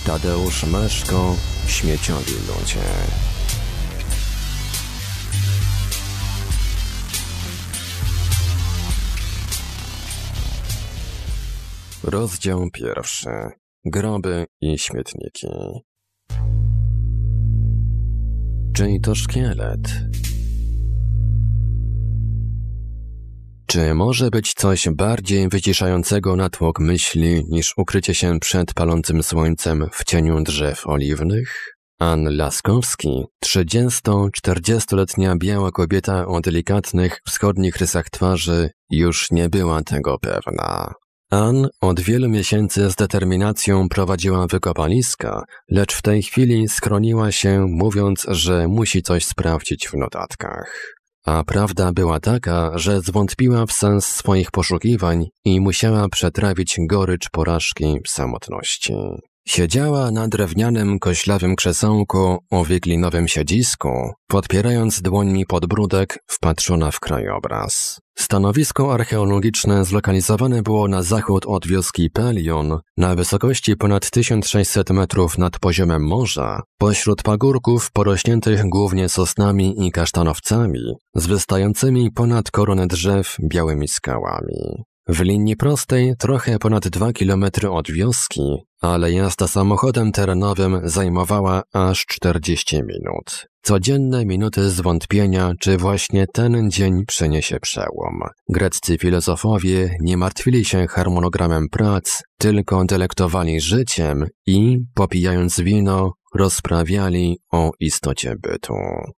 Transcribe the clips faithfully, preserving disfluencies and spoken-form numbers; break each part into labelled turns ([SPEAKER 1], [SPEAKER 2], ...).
[SPEAKER 1] Tadeusz Meszko, Śmieciowi ludzie. Rozdział pierwszy. Groby i śmietniki. Czyj to szkielet? Czy może być coś bardziej wyciszającego natłok myśli niż ukrycie się przed palącym słońcem w cieniu drzew oliwnych? Ann Laskowski, trzydziesto-czterdziestoletnia biała kobieta o delikatnych wschodnich rysach twarzy, już nie była tego pewna. Ann od wielu miesięcy z determinacją prowadziła wykopaliska, lecz w tej chwili schroniła się, mówiąc, że musi coś sprawdzić w notatkach. A prawda była taka, że zwątpiła w sens swoich poszukiwań i musiała przetrawić gorycz porażki w samotności. Siedziała na drewnianym, koślawym krzesełku o wiglinowym siedzisku, podpierając dłońmi podbródek, wpatrzona w krajobraz. Stanowisko archeologiczne zlokalizowane było na zachód od wioski Pelion, na wysokości ponad tysiąc sześćset metrów nad poziomem morza, pośród pagórków porośniętych głównie sosnami i kasztanowcami, z wystającymi ponad koronę drzew białymi skałami. W linii prostej trochę ponad dwa kilometry od wioski, ale jazda samochodem terenowym zajmowała aż czterdzieści minut. Codzienne minuty zwątpienia, czy właśnie ten dzień przyniesie przełom. Greccy filozofowie nie martwili się harmonogramem prac, tylko delektowali życiem i, popijając wino, rozprawiali o istocie bytu.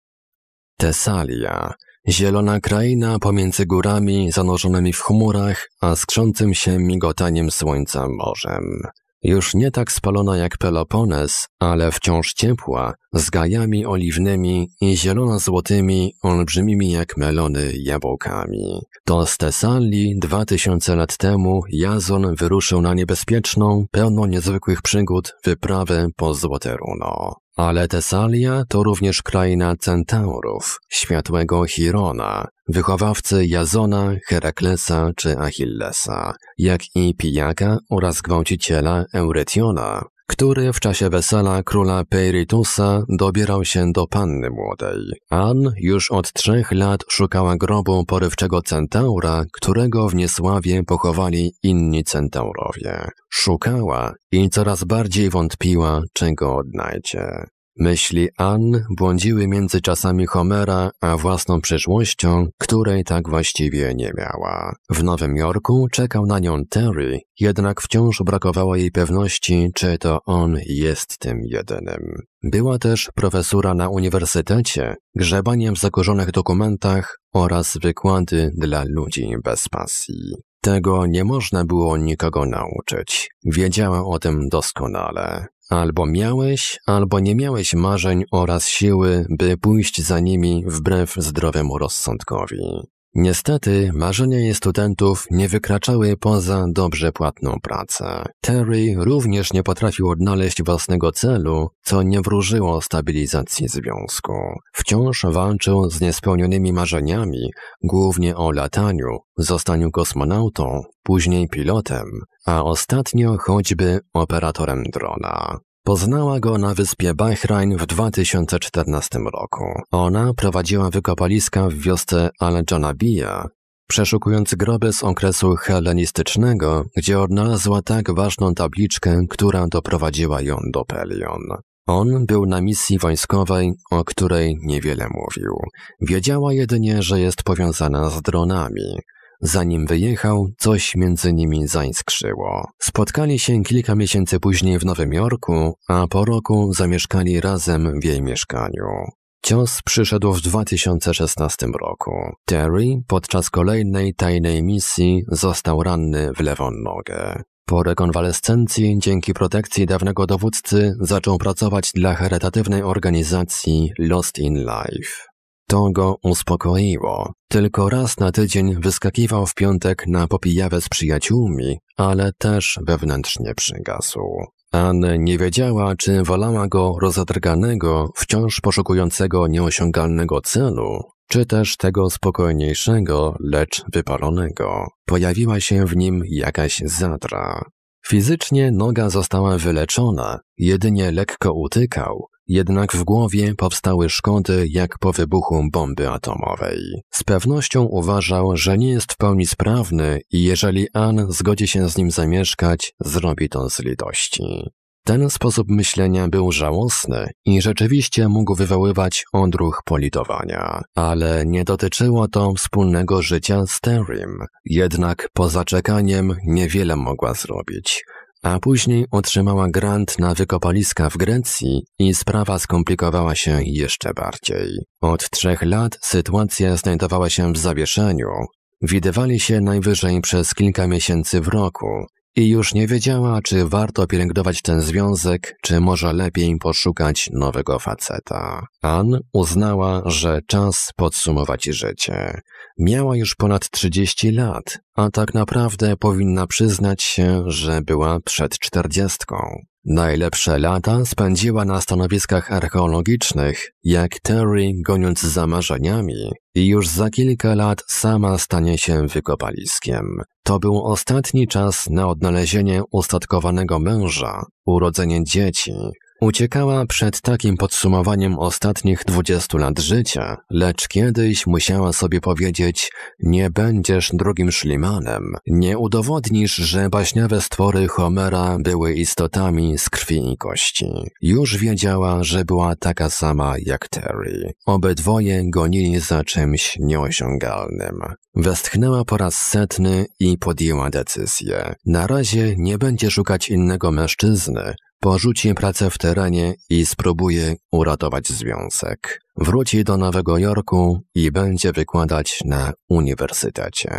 [SPEAKER 1] Tesalia. Zielona kraina pomiędzy górami zanurzonymi w chmurach, a skrzącym się migotaniem słońca morzem. Już nie tak spalona jak Pelopones, ale wciąż ciepła, z gajami oliwnymi i zielono-złotymi, olbrzymimi jak melony jabłkami. To z Tesalii dwa tysiące lat temu Jazon wyruszył na niebezpieczną, pełną niezwykłych przygód wyprawę po Złote Runo. Ale Tesalia to również kraina centaurów, światłego Chirona, wychowawcy Jazona, Heraklesa czy Achillesa, jak i pijaka oraz gwałciciela Eurytiona, który w czasie wesela króla Peiritusa dobierał się do panny młodej. Ann już od trzech lat szukała grobu porywczego centaura, którego w niesławie pochowali inni centaurowie. Szukała i coraz bardziej wątpiła, czego odnajdzie. Myśli Ann błądziły między czasami Homera a własną przyszłością, której tak właściwie nie miała. W Nowym Jorku czekał na nią Terry, jednak wciąż brakowało jej pewności, czy to on jest tym jedynym. Była też profesura na uniwersytecie, grzebanie w zakurzonych dokumentach oraz wykłady dla ludzi bez pasji. Tego nie można było nikogo nauczyć. Wiedziała o tym doskonale. Albo miałeś, albo nie miałeś marzeń oraz siły, by pójść za nimi wbrew zdrowemu rozsądkowi. Niestety, marzenia jej studentów nie wykraczały poza dobrze płatną pracę. Terry również nie potrafił odnaleźć własnego celu, co nie wróżyło stabilizacji związku. Wciąż walczył z niespełnionymi marzeniami, głównie o lataniu, zostaniu kosmonautą, później pilotem, a ostatnio choćby operatorem drona. Poznała go na wyspie Bahrain w dwa tysiące czternastym roku. Ona prowadziła wykopaliska w wiosce Al-Janabiyya, przeszukując groby z okresu hellenistycznego, gdzie odnalazła tak ważną tabliczkę, która doprowadziła ją do Pelion. On był na misji wojskowej, o której niewiele mówił. Wiedziała jedynie, że jest powiązana z dronami. Zanim wyjechał, coś między nimi zaiskrzyło. Spotkali się kilka miesięcy później w Nowym Jorku, a po roku zamieszkali razem w jej mieszkaniu. Cios przyszedł w dwa tysiące szesnastym roku. Terry podczas kolejnej tajnej misji został ranny w lewą nogę. Po rekonwalescencji, dzięki protekcji dawnego dowódcy, zaczął pracować dla charytatywnej organizacji Lost in Life. To go uspokoiło. Tylko raz na tydzień wyskakiwał w piątek na popijawę z przyjaciółmi, ale też wewnętrznie przygasł. Ann nie wiedziała, czy wolała go rozedrganego, wciąż poszukującego nieosiągalnego celu, czy też tego spokojniejszego, lecz wypalonego. Pojawiła się w nim jakaś zadra. Fizycznie noga została wyleczona, jedynie lekko utykał, jednak w głowie powstały szkody jak po wybuchu bomby atomowej. Z pewnością uważał, że nie jest w pełni sprawny i jeżeli Ann zgodzi się z nim zamieszkać, zrobi to z litości. Ten sposób myślenia był żałosny i rzeczywiście mógł wywoływać odruch politowania, ale nie dotyczyło to wspólnego życia z Terrym, jednak poza czekaniem niewiele mogła zrobić. A później otrzymała grant na wykopaliska w Grecji i sprawa skomplikowała się jeszcze bardziej. Od trzech lat sytuacja znajdowała się w zawieszeniu. Widywali się najwyżej przez kilka miesięcy w roku i już nie wiedziała, czy warto pielęgnować ten związek, czy może lepiej poszukać nowego faceta. Ann uznała, że czas podsumować życie. Miała już ponad trzydzieści lat, a tak naprawdę powinna przyznać się, że była przed czterdziestką. Najlepsze lata spędziła na stanowiskach archeologicznych, jak Terry goniąc za marzeniami i już za kilka lat sama stanie się wykopaliskiem. To był ostatni czas na odnalezienie ustatkowanego męża, urodzenie dzieci. Uciekała przed takim podsumowaniem ostatnich dwudziestu lat życia, lecz kiedyś musiała sobie powiedzieć: nie będziesz drugim Schliemannem, nie udowodnisz, że baśniowe stwory Homera były istotami z krwi i kości. Już wiedziała, że była taka sama jak Terry. Obydwoje gonili za czymś nieosiągalnym. Westchnęła po raz setny i podjęła decyzję. Na razie nie będzie szukać innego mężczyzny, porzuci pracę w terenie i spróbuje uratować związek. Wróci do Nowego Jorku i będzie wykładać na uniwersytecie.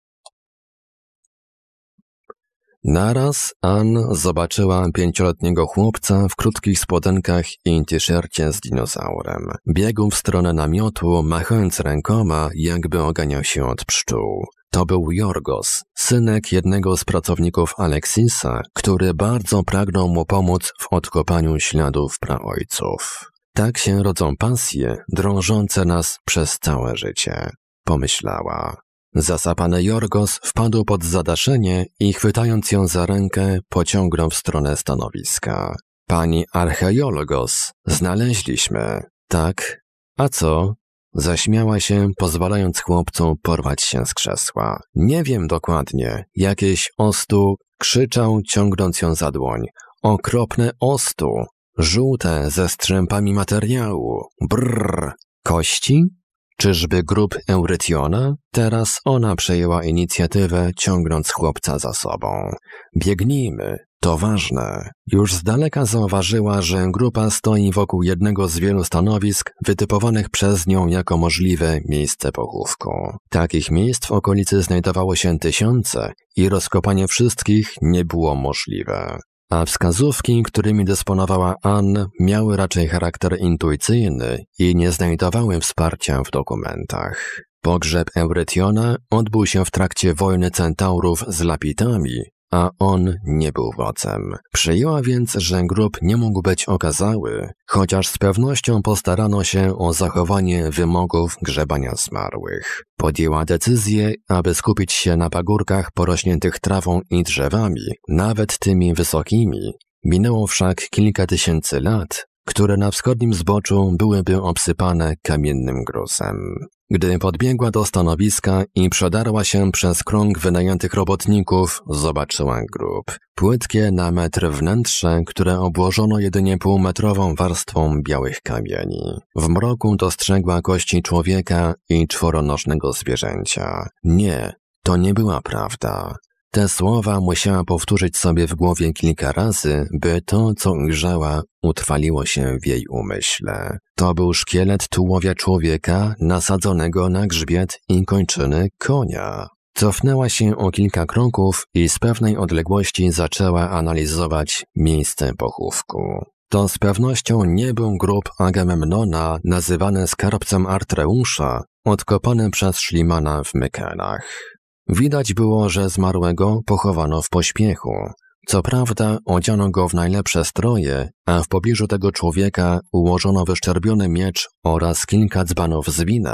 [SPEAKER 1] Naraz Ann zobaczyła pięcioletniego chłopca w krótkich spodenkach i t-shircie z dinozaurem. Biegł w stronę namiotu, machając rękoma, jakby oganiał się od pszczół. To był Jorgos, synek jednego z pracowników Aleksisa, który bardzo pragnął mu pomóc w odkopaniu śladów praojców. Tak się rodzą pasje, drążące nas przez całe życie, pomyślała. Zasapany Jorgos wpadł pod zadaszenie i chwytając ją za rękę, pociągnął w stronę stanowiska. Pani archeologos, znaleźliśmy. Tak? A co? Zaśmiała się, pozwalając chłopcu porwać się z krzesła. Nie wiem dokładnie. Jakieś ostu, krzyczał, ciągnąc ją za dłoń. Okropne ostu. Żółte, ze strzępami materiału. Brrr. Kości? Czyżby grób Eurytiona? Teraz ona przejęła inicjatywę, ciągnąc chłopca za sobą. Biegnijmy. To ważne. Już z daleka zauważyła, że grupa stoi wokół jednego z wielu stanowisk wytypowanych przez nią jako możliwe miejsce pochówku. Takich miejsc w okolicy znajdowało się tysiące i rozkopanie wszystkich nie było możliwe. A wskazówki, którymi dysponowała Ann, miały raczej charakter intuicyjny i nie znajdowały wsparcia w dokumentach. Pogrzeb Eurytiona odbył się w trakcie wojny centaurów z lapitami, a on nie był wodzem. Przyjęła więc, że grób nie mógł być okazały, chociaż z pewnością postarano się o zachowanie wymogów grzebania zmarłych. Podjęła decyzję, aby skupić się na pagórkach porośniętych trawą i drzewami, nawet tymi wysokimi. Minęło wszak kilka tysięcy lat, które na wschodnim zboczu byłyby obsypane kamiennym gruzem. Gdy podbiegła do stanowiska i przedarła się przez krąg wynajętych robotników, zobaczyła grób. Płytkie na metr wnętrze, które obłożono jedynie półmetrową warstwą białych kamieni. W mroku dostrzegła kości człowieka i czworonożnego zwierzęcia. Nie, to nie była prawda. Te słowa musiała powtórzyć sobie w głowie kilka razy, by to, co ujrzała, utrwaliło się w jej umyśle. To był szkielet tułowia człowieka nasadzonego na grzbiet i kończyny konia. Cofnęła się o kilka kroków i z pewnej odległości zaczęła analizować miejsce pochówku. To z pewnością nie był grób Agamemnona, nazywany skarbcem Artreusza, odkopany przez Schliemana w Mykenach. Widać było, że zmarłego pochowano w pośpiechu. Co prawda odziano go w najlepsze stroje, a w pobliżu tego człowieka ułożono wyszczerbiony miecz oraz kilka dzbanów z winem,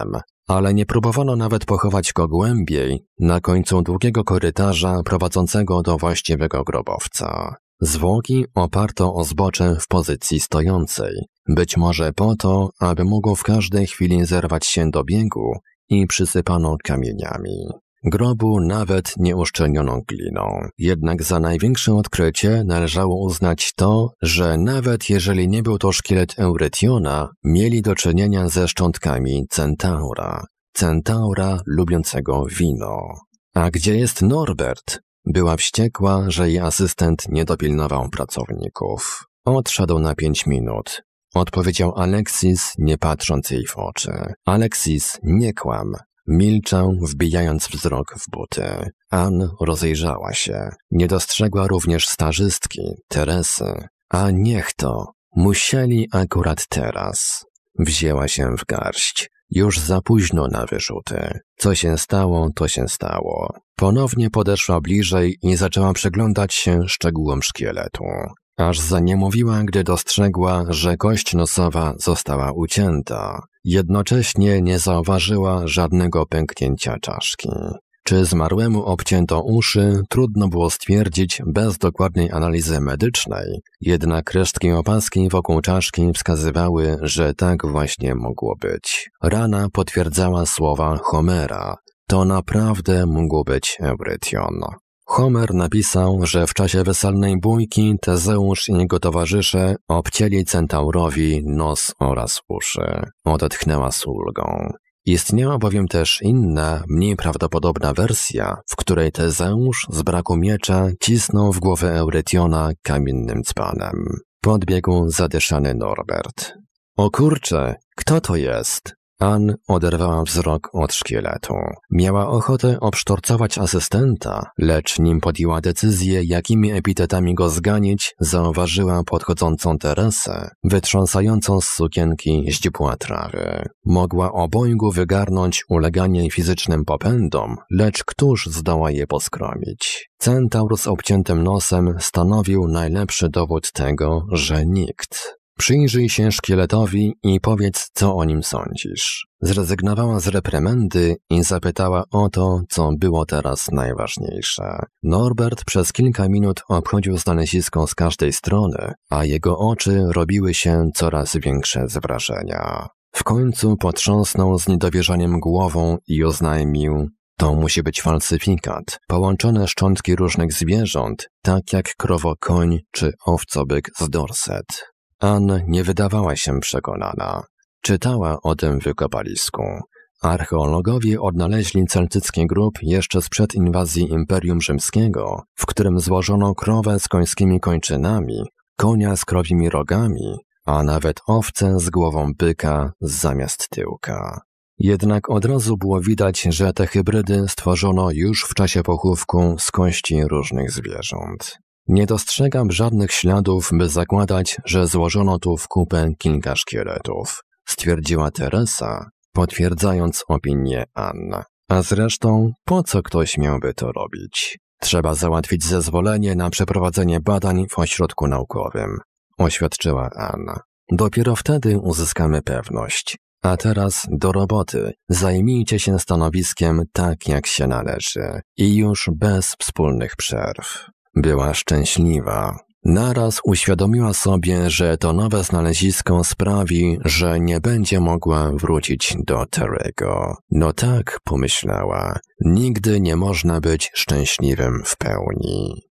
[SPEAKER 1] ale nie próbowano nawet pochować go głębiej, na końcu długiego korytarza prowadzącego do właściwego grobowca. Zwłoki oparto o zbocze w pozycji stojącej, być może po to, aby mógł w każdej chwili zerwać się do biegu i przysypano kamieniami. Grobu nawet nie uszczelniono gliną, jednak za największe odkrycie należało uznać to, że nawet jeżeli nie był to szkielet Eurytiona, mieli do czynienia ze szczątkami centaura. Centaura lubiącego wino. A gdzie jest Norbert? Była wściekła, że jej asystent nie dopilnował pracowników. Odszedł na pięć minut. Odpowiedział Alexis, nie patrząc jej w oczy. Alexis, nie kłam. Milczał, wbijając wzrok w buty. Ann rozejrzała się. Nie dostrzegła również starzystki, Teresy. A niech to. Musieli akurat teraz. Wzięła się w garść. Już za późno na wyrzuty. Co się stało, to się stało. Ponownie podeszła bliżej i zaczęła przyglądać się szczegółom szkieletu. Aż zaniemówiła, gdy dostrzegła, że kość nosowa została ucięta. Jednocześnie nie zauważyła żadnego pęknięcia czaszki. Czy zmarłemu obcięto uszy, trudno było stwierdzić bez dokładnej analizy medycznej, jednak resztki opaski wokół czaszki wskazywały, że tak właśnie mogło być. Rana potwierdzała słowa Homera. To naprawdę mógł być Eurytion. Homer napisał, że w czasie weselnej bójki Tezeusz i jego towarzysze obcięli centaurowi nos oraz uszy. Odetchnęła z ulgą. Istniała bowiem też inna, mniej prawdopodobna wersja, w której Tezeusz z braku miecza cisnął w głowę Eurytiona kamiennym dzbanem. Podbiegł zadyszany Norbert. O kurcze, kto to jest? Ann oderwała wzrok od szkieletu. Miała ochotę obsztorcować asystenta, lecz nim podjęła decyzję, jakimi epitetami go zganić, zauważyła podchodzącą Teresę, wytrząsającą z sukienki źdźbła trawy. Mogła obojgu wygarnąć uleganie fizycznym popędom, lecz któż zdoła je poskromić? Centaur z obciętym nosem stanowił najlepszy dowód tego, że nikt. Przyjrzyj się szkieletowi i powiedz, co o nim sądzisz. Zrezygnowała z reprymendy i zapytała o to, co było teraz najważniejsze. Norbert przez kilka minut obchodził znalezisko z każdej strony, a jego oczy robiły się coraz większe z wrażenia. W końcu potrząsnął z niedowierzaniem głową i oznajmił: to musi być falsyfikat, połączone szczątki różnych zwierząt, tak jak krowokoń czy owcobyk z Dorset. Ann nie wydawała się przekonana. Czytała o tym wykopalisku. Archeologowie odnaleźli celtycki grób jeszcze sprzed inwazji Imperium Rzymskiego, w którym złożono krowę z końskimi kończynami, konia z krowimi rogami, a nawet owcę z głową byka zamiast tyłka. Jednak od razu było widać, że te hybrydy stworzono już w czasie pochówku z kości różnych zwierząt. Nie dostrzegam żadnych śladów, by zakładać, że złożono tu w kupę kilka szkieletów, stwierdziła Teresa, potwierdzając opinię Ann. A zresztą, po co ktoś miałby to robić? Trzeba załatwić zezwolenie na przeprowadzenie badań w ośrodku naukowym, oświadczyła Ann. Dopiero wtedy uzyskamy pewność. A teraz do roboty. Zajmijcie się stanowiskiem tak, jak się należy. I już bez wspólnych przerw. Była szczęśliwa. Naraz uświadomiła sobie, że to nowe znalezisko sprawi, że nie będzie mogła wrócić do Terry'ego. No tak, pomyślała, nigdy nie można być szczęśliwym w pełni.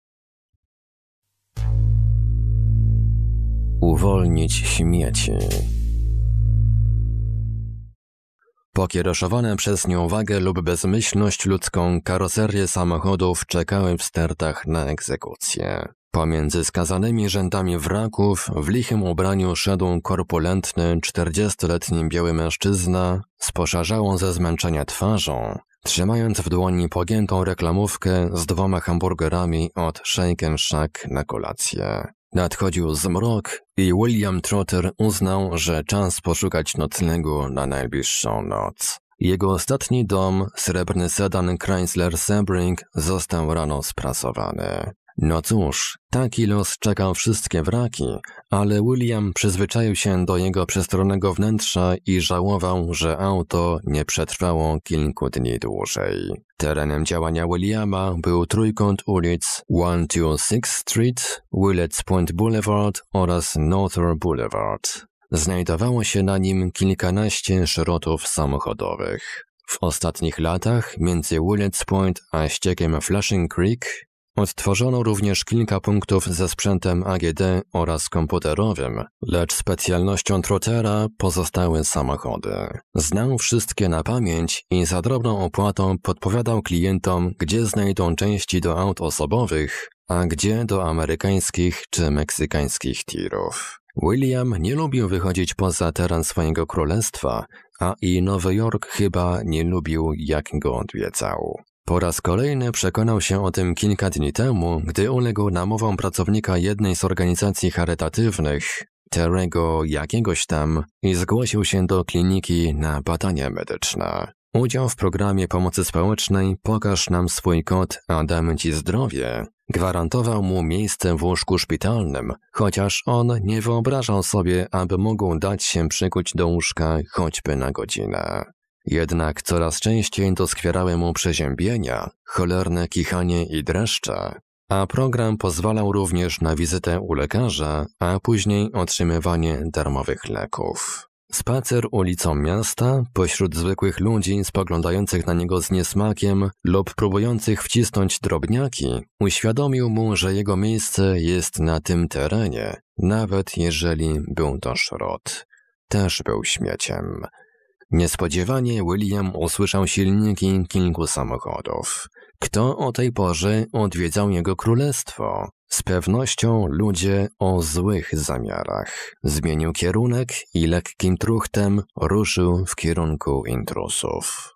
[SPEAKER 1] Uwolnić śmieci. Pokiereszowane przez nieuwagę lub bezmyślność ludzką karoserie samochodów czekały w stertach na egzekucję. Pomiędzy skazanymi rzędami wraków w lichym ubraniu szedł korpulentny, czterdziestoletni biały mężczyzna z poszarzałą ze zmęczenia twarzą, trzymając w dłoni pogiętą reklamówkę z dwoma hamburgerami od Shake and Shack na kolację. Nadchodził zmrok i William Trotter uznał, że czas poszukać noclegu na najbliższą noc. Jego ostatni dom, srebrny sedan Chrysler Sebring, został rano sprasowany. No cóż, taki los czekał wszystkie wraki, ale William przyzwyczaił się do jego przestronnego wnętrza i żałował, że auto nie przetrwało kilku dni dłużej. Terenem działania Williama był trójkąt ulic sto dwadzieścia szósta Street, Willets Point Boulevard oraz Northern Boulevard. Znajdowało się na nim kilkanaście szrotów samochodowych. W ostatnich latach między Willets Point a ściekiem Flushing Creek odtworzono również kilka punktów ze sprzętem A G D oraz komputerowym, lecz specjalnością Trottera pozostały samochody. Znał wszystkie na pamięć i za drobną opłatą podpowiadał klientom, gdzie znajdą części do aut osobowych, a gdzie do amerykańskich czy meksykańskich tirów. William nie lubił wychodzić poza teren swojego królestwa, a i Nowy Jork chyba nie lubił, jak go odwiedzał. Po raz kolejny przekonał się o tym kilka dni temu, gdy uległ namowom pracownika jednej z organizacji charytatywnych, Terego jakiegoś tam, i zgłosił się do kliniki na badania medyczne. Udział w programie pomocy społecznej Pokaż nam swój kod, a damy ci zdrowie gwarantował mu miejsce w łóżku szpitalnym, chociaż on nie wyobrażał sobie, aby mógł dać się przykuć do łóżka choćby na godzinę. Jednak coraz częściej doskwierały mu przeziębienia, cholerne kichanie i dreszcze, a program pozwalał również na wizytę u lekarza, a później otrzymywanie darmowych leków. Spacer ulicą miasta pośród zwykłych ludzi spoglądających na niego z niesmakiem lub próbujących wcisnąć drobniaki uświadomił mu, że jego miejsce jest na tym terenie, nawet jeżeli był to szrot. Też był śmieciem. Niespodziewanie William usłyszał silniki kilku samochodów. Kto o tej porze odwiedzał jego królestwo? Z pewnością ludzie o złych zamiarach. Zmienił kierunek i lekkim truchtem ruszył w kierunku intrusów.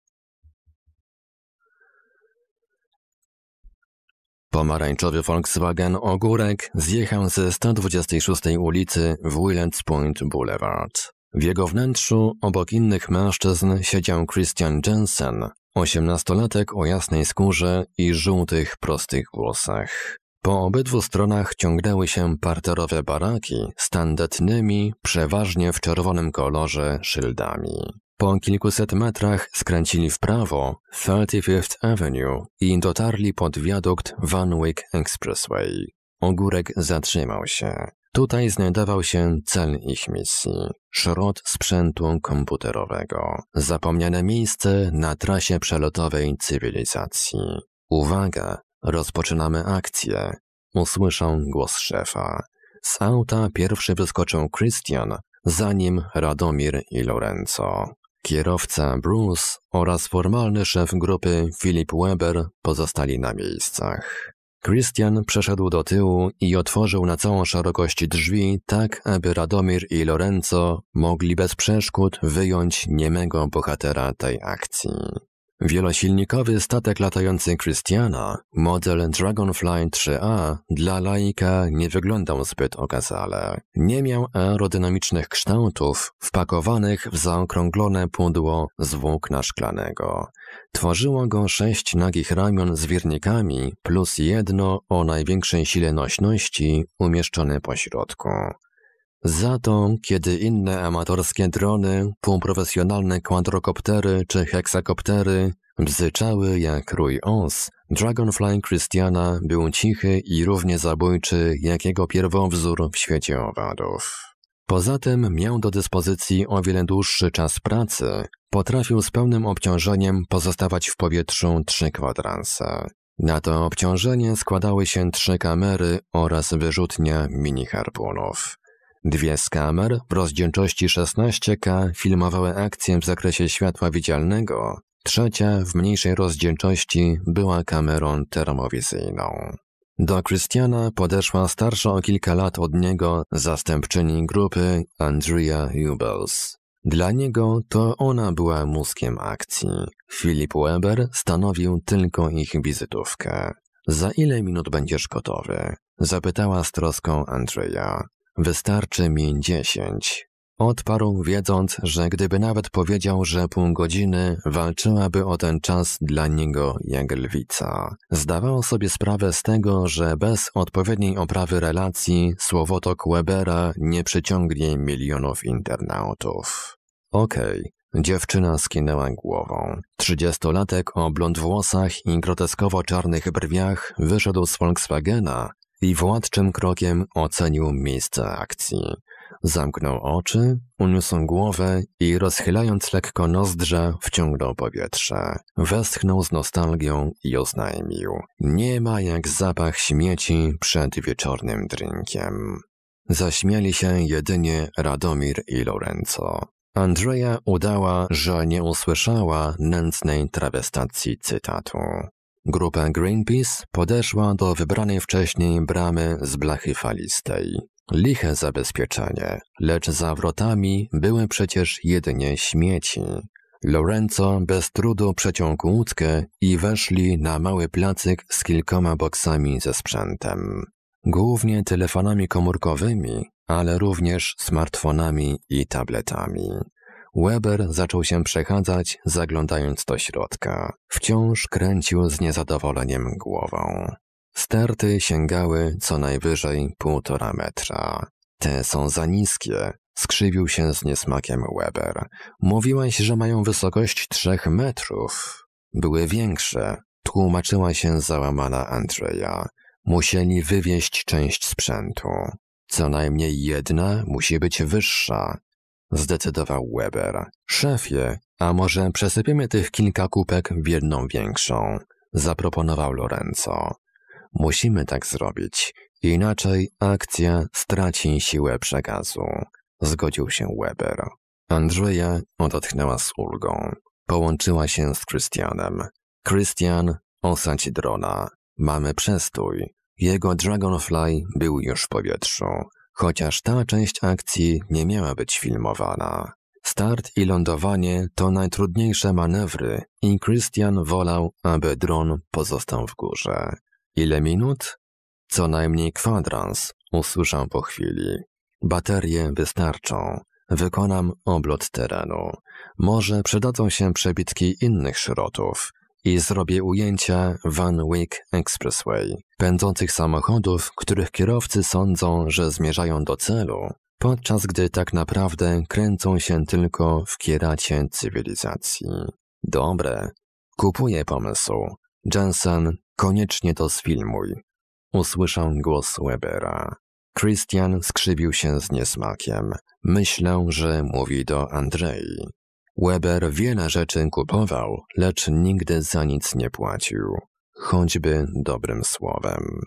[SPEAKER 1] Pomarańczowy Volkswagen Ogórek zjechał ze sto dwudziestej szóstej ulicy w Willets Point Boulevard. W jego wnętrzu obok innych mężczyzn siedział Christian Jensen, osiemnastolatek o jasnej skórze i żółtych, prostych włosach. Po obydwu stronach ciągnęły się parterowe baraki z tandetnymi, przeważnie w czerwonym kolorze, szyldami. Po kilkuset metrach skręcili w prawo trzydziesty piąty Avenue i dotarli pod wiadukt Van Wyck Expressway. Ogórek zatrzymał się. Tutaj znajdował się cel ich misji. Szrot sprzętu komputerowego. Zapomniane miejsce na trasie przelotowej cywilizacji. Uwaga, rozpoczynamy akcję. Usłyszał głos szefa. Z auta pierwszy wyskoczył Christian, za nim Radomir i Lorenzo. Kierowca Bruce oraz formalny szef grupy Philip Weber pozostali na miejscach. Christian przeszedł do tyłu i otworzył na całą szerokość drzwi tak, aby Radomir i Lorenzo mogli bez przeszkód wyjąć niemego bohatera tej akcji. Wielosilnikowy statek latający Christiana, model Dragonfly trzy A, dla laika nie wyglądał zbyt okazale. Nie miał aerodynamicznych kształtów wpakowanych w zaokrąglone pudło z włókna szklanego. Tworzyło go sześć nagich ramion z wirnikami plus jedno o największej sile nośności umieszczone po środku. Za to, kiedy inne amatorskie drony, półprofesjonalne kwadrokoptery czy heksakoptery bzyczały jak rój os, Dragonfly Christiana był cichy i równie zabójczy jak jego pierwowzór w świecie owadów. Poza tym miał do dyspozycji o wiele dłuższy czas pracy, potrafił z pełnym obciążeniem pozostawać w powietrzu trzy kwadranse. Na to obciążenie składały się trzy kamery oraz wyrzutnia mini-harpunów. Dwie z kamer w rozdzielczości szesnaście K filmowały akcję w zakresie światła widzialnego, trzecia w mniejszej rozdzielczości była kamerą termowizyjną. Do Christiana podeszła starsza o kilka lat od niego zastępczyni grupy Andrea Hubels. Dla niego to ona była mózgiem akcji. Philip Weber stanowił tylko ich wizytówkę. Za ile minut będziesz gotowy? Zapytała z troską Andrea. Wystarczy mi dziesięć. Odparł, wiedząc, że gdyby nawet powiedział, że pół godziny, walczyłaby o ten czas dla niego jak lwica. Zdawał sobie sprawę z tego, że bez odpowiedniej oprawy relacji słowotok Webera nie przyciągnie milionów internautów. Okej. Okay. Dziewczyna skinęła głową. Trzydziestolatek o blond włosach i groteskowo czarnych brwiach wyszedł z Volkswagena i władczym krokiem ocenił miejsce akcji. Zamknął oczy, uniósł głowę i rozchylając lekko nozdrza wciągnął powietrze. Westchnął z nostalgią i oznajmił: nie ma jak zapach śmieci przed wieczornym drinkiem. Zaśmiali się jedynie Radomir i Lorenzo. Andrea udała, że nie usłyszała nędznej trawestacji cytatu. Grupa Greenpeace podeszła do wybranej wcześniej bramy z blachy falistej. Liche zabezpieczenie, lecz za wrotami były przecież jedynie śmieci. Lorenzo bez trudu przeciął łódkę i weszli na mały placyk z kilkoma boksami ze sprzętem. Głównie telefonami komórkowymi, ale również smartfonami i tabletami. Weber zaczął się przechadzać, zaglądając do środka. Wciąż kręcił z niezadowoleniem głową. Sterty sięgały co najwyżej półtora metra. Te są za niskie, skrzywił się z niesmakiem Weber. Mówiłaś, że mają wysokość trzech metrów. Były większe, tłumaczyła się załamana Andrea. Musieli wywieźć część sprzętu. Co najmniej jedna musi być wyższa, zdecydował Weber. Szefie, a może przesypiemy tych kilka kubek w jedną większą, zaproponował Lorenzo. Musimy tak zrobić, inaczej akcja straci siłę przekazu, zgodził się Weber. Andrea odetchnęła z ulgą. Połączyła się z Christianem. Christian, osadź drona. Mamy przestój. Jego Dragonfly był już w powietrzu, chociaż ta część akcji nie miała być filmowana. Start i lądowanie to najtrudniejsze manewry i Christian wolał, aby dron pozostał w górze. Ile minut? Co najmniej kwadrans, usłyszał po chwili. Baterie wystarczą. Wykonam oblot terenu. Może przydadzą się przebitki innych szrotów. I zrobię ujęcia Van Wyck Expressway, pędzących samochodów, których kierowcy sądzą, że zmierzają do celu, podczas gdy tak naprawdę kręcą się tylko w kieracie cywilizacji. Dobre, kupuję pomysł. Jensen, koniecznie to sfilmuj. Usłyszał głos Webera. Christian skrzywił się z niesmakiem. Myślę, że mówi do Andrei. Weber wiele rzeczy kupował, lecz nigdy za nic nie płacił, choćby dobrym słowem.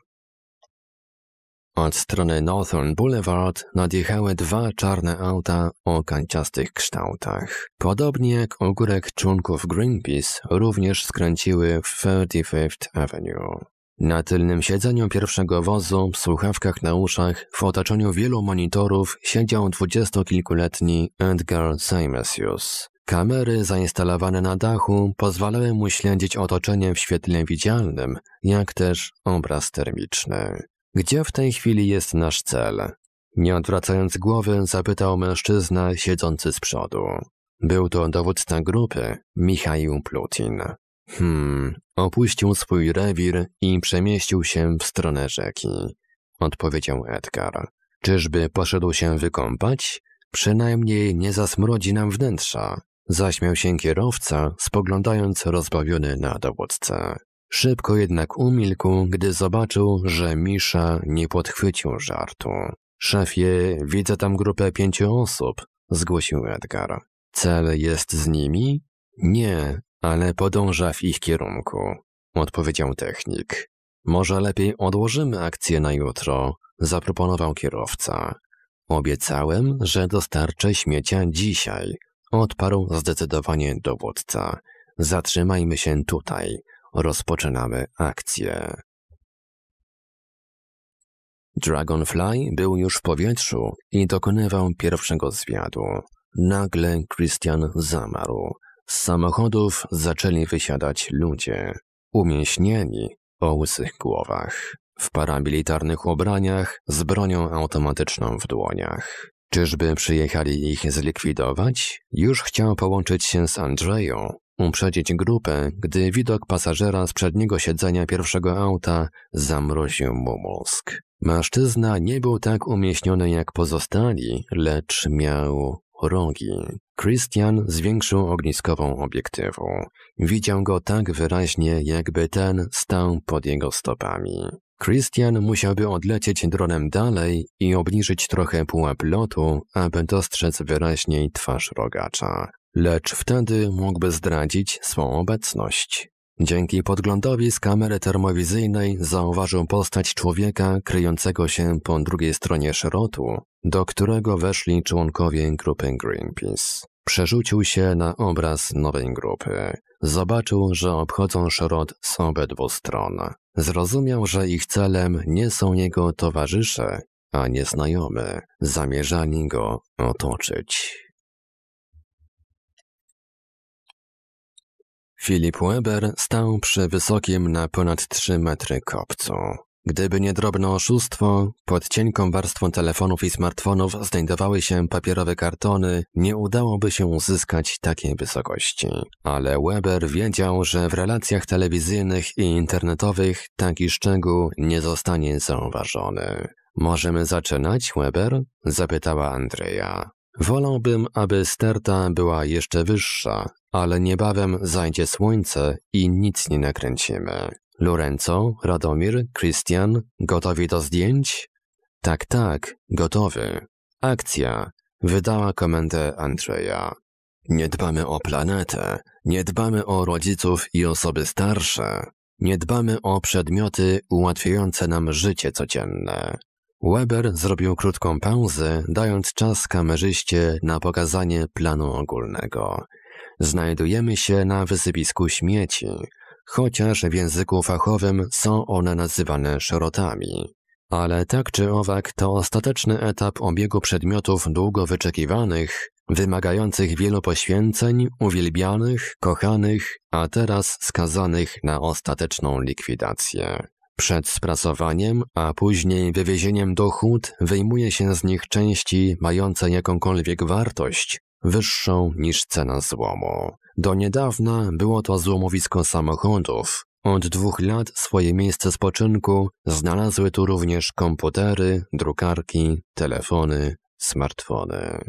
[SPEAKER 1] Od strony Northern Boulevard nadjechały dwa czarne auta o kanciastych kształtach. Podobnie jak ogórek członków Greenpeace, również skręciły w trzydziestą piątą Avenue. Na tylnym siedzeniu pierwszego wozu, w słuchawkach na uszach, w otoczeniu wielu monitorów siedział dwudziestokilkuletni Edgar Seimesius. Kamery zainstalowane na dachu pozwalały mu śledzić otoczenie w świetle widzialnym, jak też obraz termiczny. Gdzie w tej chwili jest nasz cel? Nie odwracając głowy, zapytał mężczyzna siedzący z przodu. Był to dowódca grupy, Michał Plutin. Hmm, opuścił swój rewir i przemieścił się w stronę rzeki, odpowiedział Edgar. Czyżby poszedł się wykąpać? Przynajmniej nie zasmrodzi nam wnętrza. Zaśmiał się kierowca, spoglądając rozbawiony na dowódcę. Szybko jednak umilkł, gdy zobaczył, że Misza nie podchwycił żartu. Szefie, widzę tam grupę pięciu osób, zgłosił Edgar. Cel jest z nimi? Nie, ale podąża w ich kierunku, odpowiedział technik. Może lepiej odłożymy akcję na jutro, zaproponował kierowca. Obiecałem, że dostarczę śmiecia dzisiaj, odparł zdecydowanie dowódca. Zatrzymajmy się tutaj. Rozpoczynamy akcję. Dragonfly był już w powietrzu i dokonywał pierwszego zwiadu. Nagle Christian zamarł. Z samochodów zaczęli wysiadać ludzie. Umięśnieni, o łysych głowach. W paramilitarnych ubraniach, z bronią automatyczną w dłoniach. Czyżby przyjechali ich zlikwidować? Już chciał połączyć się z Andrzeją, uprzedzić grupę, gdy widok pasażera z przedniego siedzenia pierwszego auta zamroził mu mózg. Mężczyzna nie był tak umieśniony jak pozostali, lecz miał rogi. Christian zwiększył ogniskową obiektywu. Widział go tak wyraźnie, jakby ten stał pod jego stopami. Christian musiałby odlecieć dronem dalej i obniżyć trochę pułap lotu, aby dostrzec wyraźniej twarz rogacza. Lecz wtedy mógłby zdradzić swą obecność. Dzięki podglądowi z kamery termowizyjnej zauważył postać człowieka kryjącego się po drugiej stronie szrotu, do którego weszli członkowie grupy Greenpeace. Przerzucił się na obraz nowej grupy. Zobaczył, że obchodzą szrot z obydwu stron. Zrozumiał, że ich celem nie są jego towarzysze, a nieznajomy. Zamierzali go otoczyć. Filip Weber stał przy wysokim na ponad trzy metry kopcu. Gdyby nie drobne oszustwo, pod cienką warstwą telefonów i smartfonów znajdowały się papierowe kartony, nie udałoby się uzyskać takiej wysokości. Ale Weber wiedział, że w relacjach telewizyjnych i internetowych taki szczegół nie zostanie zauważony. Możemy zaczynać, Weber? Zapytała Andrea. Wolałbym, aby sterta była jeszcze wyższa, ale niebawem zajdzie słońce i nic nie nakręcimy. Lorenzo, Radomir, Christian, gotowi do zdjęć? Tak, tak, gotowy. Akcja, wydała komendę Andrzeja. Nie dbamy o planetę, nie dbamy o rodziców i osoby starsze, nie dbamy o przedmioty ułatwiające nam życie codzienne. Weber zrobił krótką pauzę, dając czas kamerzyście na pokazanie planu ogólnego. Znajdujemy się na wysypisku śmieci, chociaż w języku fachowym są one nazywane szrotami. Ale tak czy owak to ostateczny etap obiegu przedmiotów długo wyczekiwanych, wymagających wielu poświęceń, uwielbianych, kochanych, a teraz skazanych na ostateczną likwidację. Przed sprasowaniem, a później wywiezieniem do hut wyjmuje się z nich części mające jakąkolwiek wartość, wyższą niż cena złomu. Do niedawna było to złomowisko samochodów. Od dwóch lat swoje miejsce spoczynku znalazły tu również komputery, drukarki, telefony, smartfony.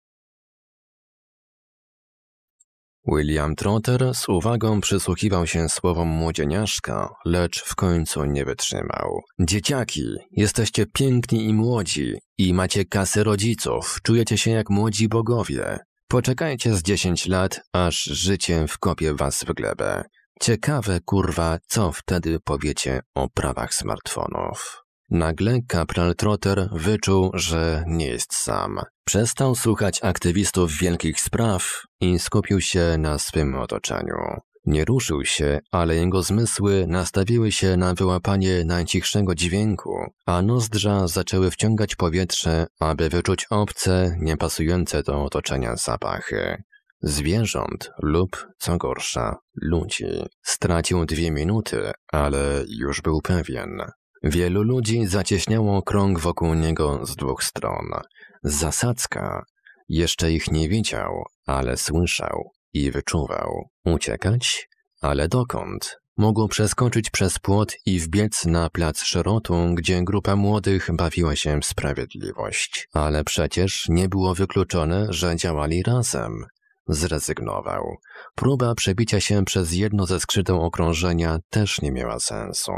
[SPEAKER 1] William Trotter z uwagą przysłuchiwał się słowom młodzieniaszka, lecz w końcu nie wytrzymał. Dzieciaki, jesteście piękni i młodzi i macie kasę rodziców, czujecie się jak młodzi bogowie. Poczekajcie z dziesięć lat, aż życie wkopie was w glebę. Ciekawe, kurwa, co wtedy powiecie o prawach smartfonów. Nagle kapral Trotter wyczuł, że nie jest sam. Przestał słuchać aktywistów wielkich spraw i skupił się na swym otoczeniu. Nie ruszył się, ale jego zmysły nastawiły się na wyłapanie najcichszego dźwięku, a nozdrza zaczęły wciągać powietrze, aby wyczuć obce, niepasujące do otoczenia zapachy. Zwierząt lub, co gorsza, ludzi. Stracił dwie minuty, ale już był pewien. Wielu ludzi zacieśniało krąg wokół niego z dwóch stron. Zasadzka. Jeszcze ich nie widział, ale słyszał i wyczuwał. Uciekać? Ale dokąd? Mógł przeskoczyć przez płot i wbiec na plac szrotu, gdzie grupa młodych bawiła się w sprawiedliwość. Ale przecież nie było wykluczone, że działali razem. Zrezygnował. Próba przebicia się przez jedno ze skrzydeł okrążenia też nie miała sensu.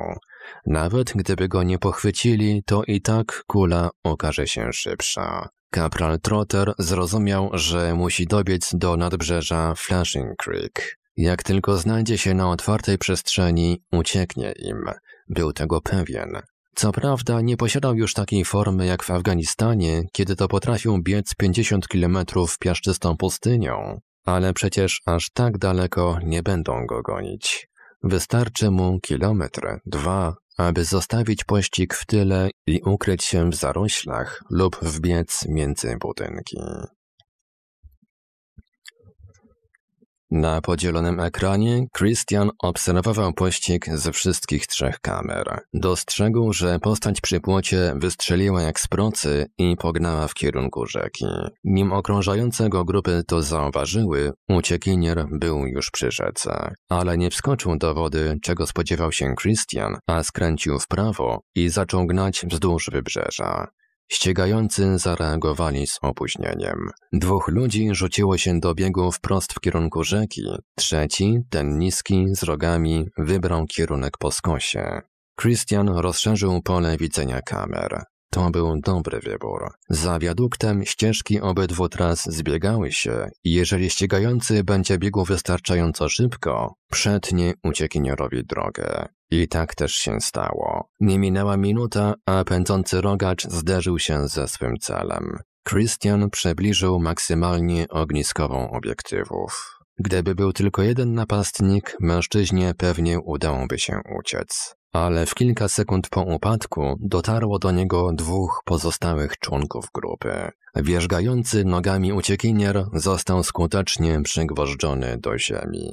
[SPEAKER 1] Nawet gdyby go nie pochwycili, to i tak kula okaże się szybsza. Kapral Trotter zrozumiał, że musi dobiec do nadbrzeża Flashing Creek. Jak tylko znajdzie się na otwartej przestrzeni, ucieknie im. Był tego pewien. Co prawda nie posiadał już takiej formy jak w Afganistanie, kiedy to potrafił biec pięćdziesiąt kilometrów piaszczystą pustynią, ale przecież aż tak daleko nie będą go gonić. Wystarczy mu kilometr, dwa, aby zostawić pościg w tyle i ukryć się w zaroślach lub wbiec między budynki. Na podzielonym ekranie Christian obserwował pościg ze wszystkich trzech kamer. Dostrzegł, że postać przy płocie wystrzeliła jak z procy i pognała w kierunku rzeki. Nim okrążające go grupy to zauważyły, uciekinier był już przy rzece. Ale nie wskoczył do wody, czego spodziewał się Christian, a skręcił w prawo i zaczął gnać wzdłuż wybrzeża. Ścigający zareagowali z opóźnieniem. Dwóch ludzi rzuciło się do biegu wprost w kierunku rzeki. Trzeci, ten niski, z rogami, wybrał kierunek po skosie. Christian rozszerzył pole widzenia kamer. To był dobry wybór. Za wiaduktem ścieżki obydwu tras zbiegały się i jeżeli ścigający będzie biegł wystarczająco szybko, przetnie uciekinierowi drogę. I tak też się stało. Nie minęła minuta, a pędzący rogacz zderzył się ze swym celem. Christian przybliżył maksymalnie ogniskową obiektywów. Gdyby był tylko jeden napastnik, mężczyźnie pewnie udałoby się uciec. Ale w kilka sekund po upadku dotarło do niego dwóch pozostałych członków grupy. Wierzgający nogami uciekinier został skutecznie przygwożdżony do ziemi.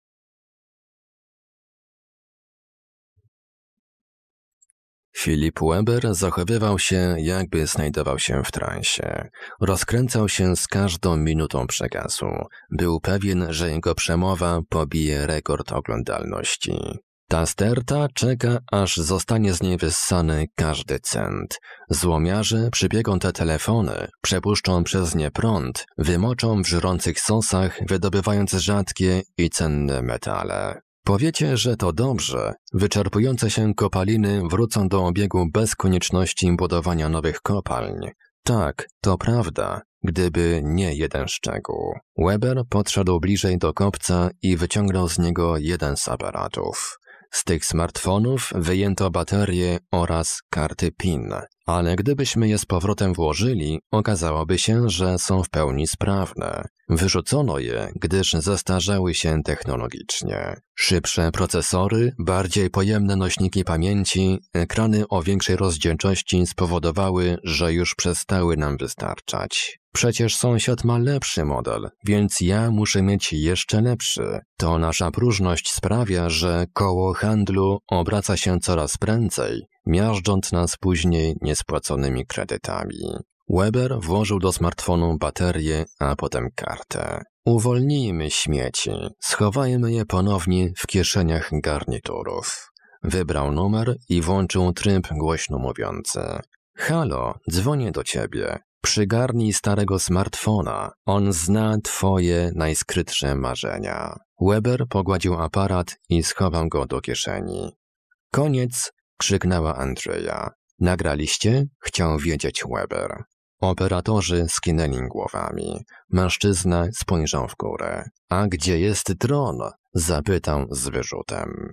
[SPEAKER 1] Philip Weber zachowywał się, jakby znajdował się w transie. Rozkręcał się z każdą minutą przekazu. Był pewien, że jego przemowa pobije rekord oglądalności. Ta sterta czeka, aż zostanie z niej wyssany każdy cent. Złomiarze przybiegą te telefony, przepuszczą przez nie prąd, wymoczą w żrących sosach, wydobywając rzadkie i cenne metale. Powiecie, że to dobrze. Wyczerpujące się kopaliny wrócą do obiegu bez konieczności budowania nowych kopalń. Tak, to prawda, gdyby nie jeden szczegół. Weber podszedł bliżej do kopca i wyciągnął z niego jeden z aparatów. Z tych smartfonów wyjęto baterie oraz karty PIN, ale gdybyśmy je z powrotem włożyli, okazałoby się, że są w pełni sprawne. Wyrzucono je, gdyż zestarzały się technologicznie. Szybsze procesory, bardziej pojemne nośniki pamięci, ekrany o większej rozdzielczości spowodowały, że już przestały nam wystarczać. Przecież sąsiad ma lepszy model, więc ja muszę mieć jeszcze lepszy. To nasza próżność sprawia, że koło handlu obraca się coraz prędzej, miażdżąc nas później niespłaconymi kredytami. Weber włożył do smartfonu baterię, a potem kartę. Uwolnijmy śmieci, schowajmy je ponownie w kieszeniach garniturów. Wybrał numer i włączył tryb głośno mówiący. Halo, dzwonię do ciebie. Przygarnij starego smartfona. On zna twoje najskrytsze marzenia. Weber pogładził aparat i schował go do kieszeni. Koniec, krzyknęła Andrea. Nagraliście? Chciał wiedzieć Weber. Operatorzy skinęli głowami. Mężczyzna spojrzał w górę. A gdzie jest dron? Zapytał z wyrzutem.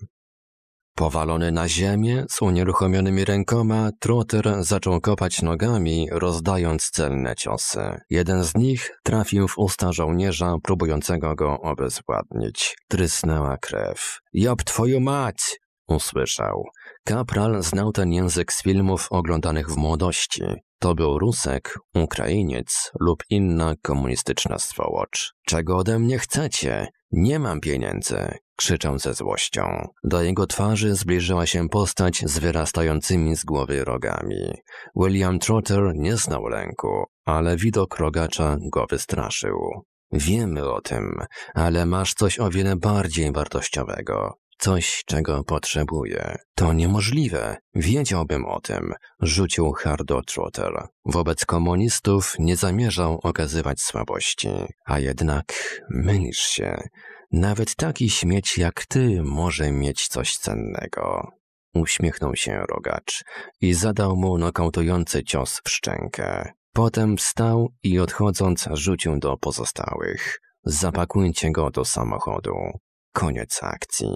[SPEAKER 1] Powalony na ziemię, z unieruchomionymi rękoma, Trotter zaczął kopać nogami, rozdając celne ciosy. Jeden z nich trafił w usta żołnierza, próbującego go obezwładnić. Trysnęła krew. Job twoją mać! Usłyszał. Kapral znał ten język z filmów oglądanych w młodości. To był Rusek, Ukrainiec lub inna komunistyczna swołocz. Czego ode mnie chcecie? Nie mam pieniędzy! Krzyczał ze złością. Do jego twarzy zbliżyła się postać z wyrastającymi z głowy rogami. William Trotter nie znał lęku, ale widok rogacza go wystraszył. Wiemy o tym, ale masz coś o wiele bardziej wartościowego. Coś, czego potrzebuję. To niemożliwe. Wiedziałbym o tym, rzucił hardo Trotter. Wobec komunistów nie zamierzał okazywać słabości. A jednak mylisz się. Nawet taki śmieć jak ty może mieć coś cennego. Uśmiechnął się rogacz i zadał mu nokautujący cios w szczękę. Potem wstał i odchodząc rzucił do pozostałych. Zapakujcie go do samochodu. Koniec akcji.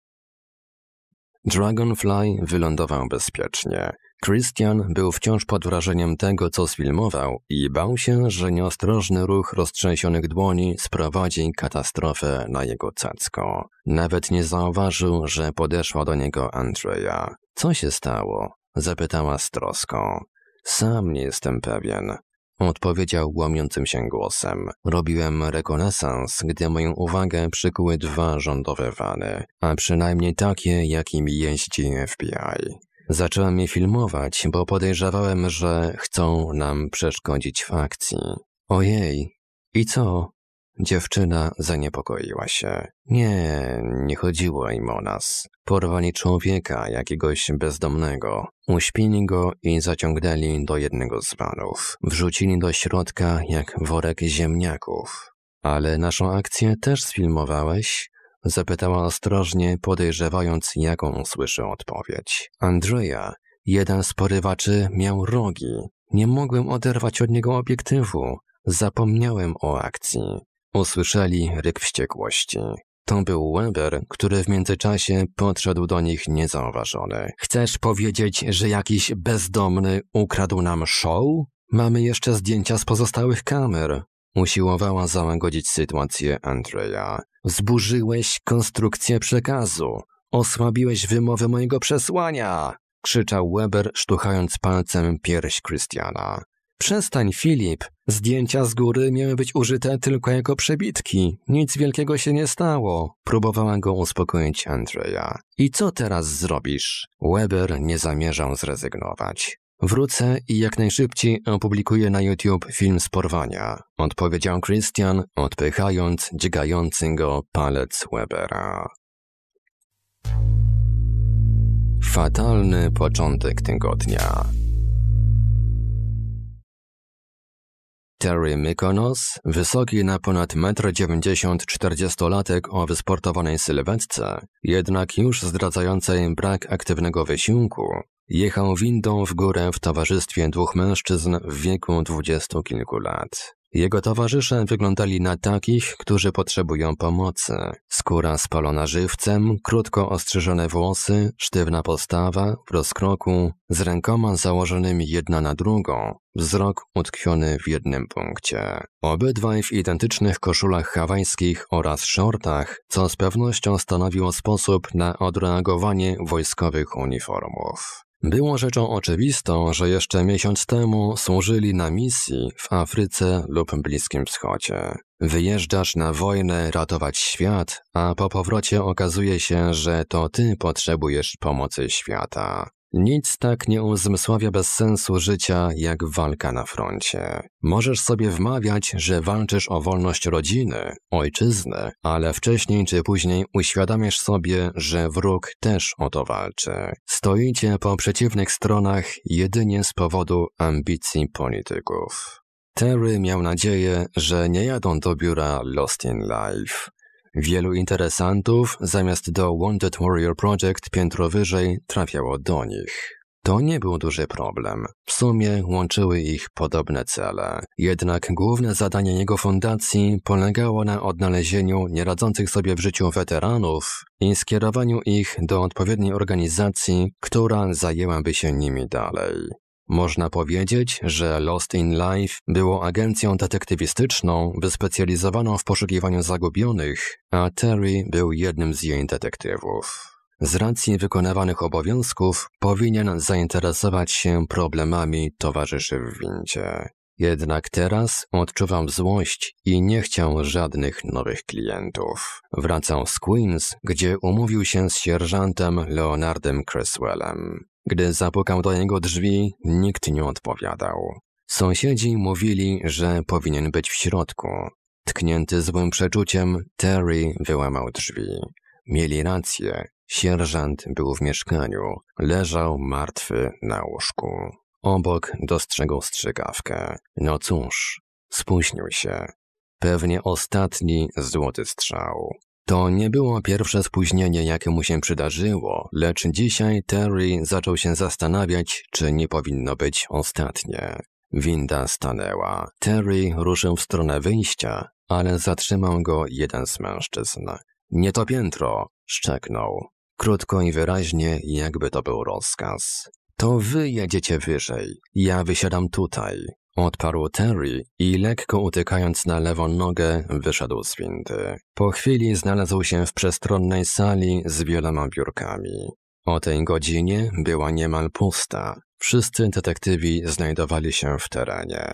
[SPEAKER 1] Dragonfly wylądował bezpiecznie. Christian był wciąż pod wrażeniem tego, co sfilmował i bał się, że nieostrożny ruch roztrzęsionych dłoni sprowadzi katastrofę na jego cacko. Nawet nie zauważył, że podeszła do niego Andrea. Co się stało? Zapytała z troską. Sam nie jestem pewien. odpowiedział łamiącym się głosem. Robiłem rekonesans, gdy moją uwagę przykuły dwa rządowe wany, a przynajmniej takie, jakimi jeździ F B I. Zacząłem je filmować, bo podejrzewałem, że chcą nam przeszkodzić w akcji. Ojej, i co? Dziewczyna zaniepokoiła się. Nie, nie chodziło im o nas. Porwali człowieka, jakiegoś bezdomnego. Uśpili go i zaciągnęli do jednego z vanów. Wrzucili do środka jak worek ziemniaków. Ale naszą akcję też sfilmowałeś? Zapytała ostrożnie, podejrzewając, jaką usłyszy odpowiedź. Andrea, jeden z porywaczy miał rogi. Nie mogłem oderwać od niego obiektywu. Zapomniałem o akcji. Usłyszeli ryk wściekłości. To był Weber, który w międzyczasie podszedł do nich niezauważony. Chcesz powiedzieć, że jakiś bezdomny ukradł nam show? Mamy jeszcze zdjęcia z pozostałych kamer. Usiłowała załagodzić sytuację Andrea. Zburzyłeś konstrukcję przekazu. Osłabiłeś wymowę mojego przesłania! Krzyczał Weber, sztuchając palcem pierś Christiana. Przestań, Filip. Zdjęcia z góry miały być użyte tylko jako przebitki. Nic wielkiego się nie stało. Próbowała go uspokoić Andrea. I co teraz zrobisz? Weber nie zamierzał zrezygnować. Wrócę i jak najszybciej opublikuję na YouTube film z porwania, odpowiedział Christian, odpychając dźgający go palec Webera. Fatalny początek tygodnia. Terry Mykonos, wysoki na ponad metr dziewięćdziesiąt czterdziestolatek o wysportowanej sylwetce, jednak już zdradzającej brak aktywnego wysiłku, jechał windą w górę w towarzystwie dwóch mężczyzn w wieku dwudziestu kilku lat. Jego towarzysze wyglądali na takich, którzy potrzebują pomocy. Skóra spalona żywcem, krótko ostrzyżone włosy, sztywna postawa, w rozkroku, z rękoma założonymi jedna na drugą, wzrok utkwiony w jednym punkcie. Obydwaj w identycznych koszulach hawajskich oraz shortach, co z pewnością stanowiło sposób na odreagowanie wojskowych uniformów. Było rzeczą oczywistą, że jeszcze miesiąc temu służyli na misji w Afryce lub Bliskim Wschodzie. Wyjeżdżasz na wojnę ratować świat, a po powrocie okazuje się, że to ty potrzebujesz pomocy świata. Nic tak nie uzmysławia bez sensu życia jak walka na froncie. Możesz sobie wmawiać, że walczysz o wolność rodziny, ojczyzny, ale wcześniej czy później uświadamiasz sobie, że wróg też o to walczy. Stoicie po przeciwnych stronach jedynie z powodu ambicji polityków. Terry miał nadzieję, że nie jadą do biura Lost in Life. Wielu interesantów zamiast do Wanted Warrior Project piętro wyżej trafiało do nich. To nie był duży problem. W sumie łączyły ich podobne cele. Jednak główne zadanie jego fundacji polegało na odnalezieniu nieradzących sobie w życiu weteranów i skierowaniu ich do odpowiedniej organizacji, która zajęłaby się nimi dalej. Można powiedzieć, że Lost in Life było agencją detektywistyczną wyspecjalizowaną w poszukiwaniu zagubionych, a Terry był jednym z jej detektywów. Z racji wykonywanych obowiązków powinien zainteresować się problemami towarzyszy w windzie. Jednak teraz odczuwał złość i nie chciał żadnych nowych klientów. Wracał z Queens, gdzie umówił się z sierżantem Leonardem Creswellem. Gdy zapukał do jego drzwi, nikt nie odpowiadał. Sąsiedzi mówili, że powinien być w środku. Tknięty złym przeczuciem, Terry wyłamał drzwi. Mieli rację. Sierżant był w mieszkaniu. Leżał martwy na łóżku. Obok dostrzegł strzykawkę. No cóż, spóźnił się. Pewnie ostatni złoty strzał. To nie było pierwsze spóźnienie, jakie mu się przydarzyło, lecz dzisiaj Terry zaczął się zastanawiać, czy nie powinno być ostatnie. Winda stanęła. Terry ruszył w stronę wyjścia, ale zatrzymał go jeden z mężczyzn. Nie to piętro, szczeknął. Krótko i wyraźnie, jakby to był rozkaz. To wy jedziecie wyżej, ja wysiadam tutaj. Odparł Terry i lekko utykając na lewą nogę wyszedł z windy. Po chwili znalazł się w przestronnej sali z wieloma biurkami. O tej godzinie była niemal pusta. Wszyscy detektywi znajdowali się w terenie.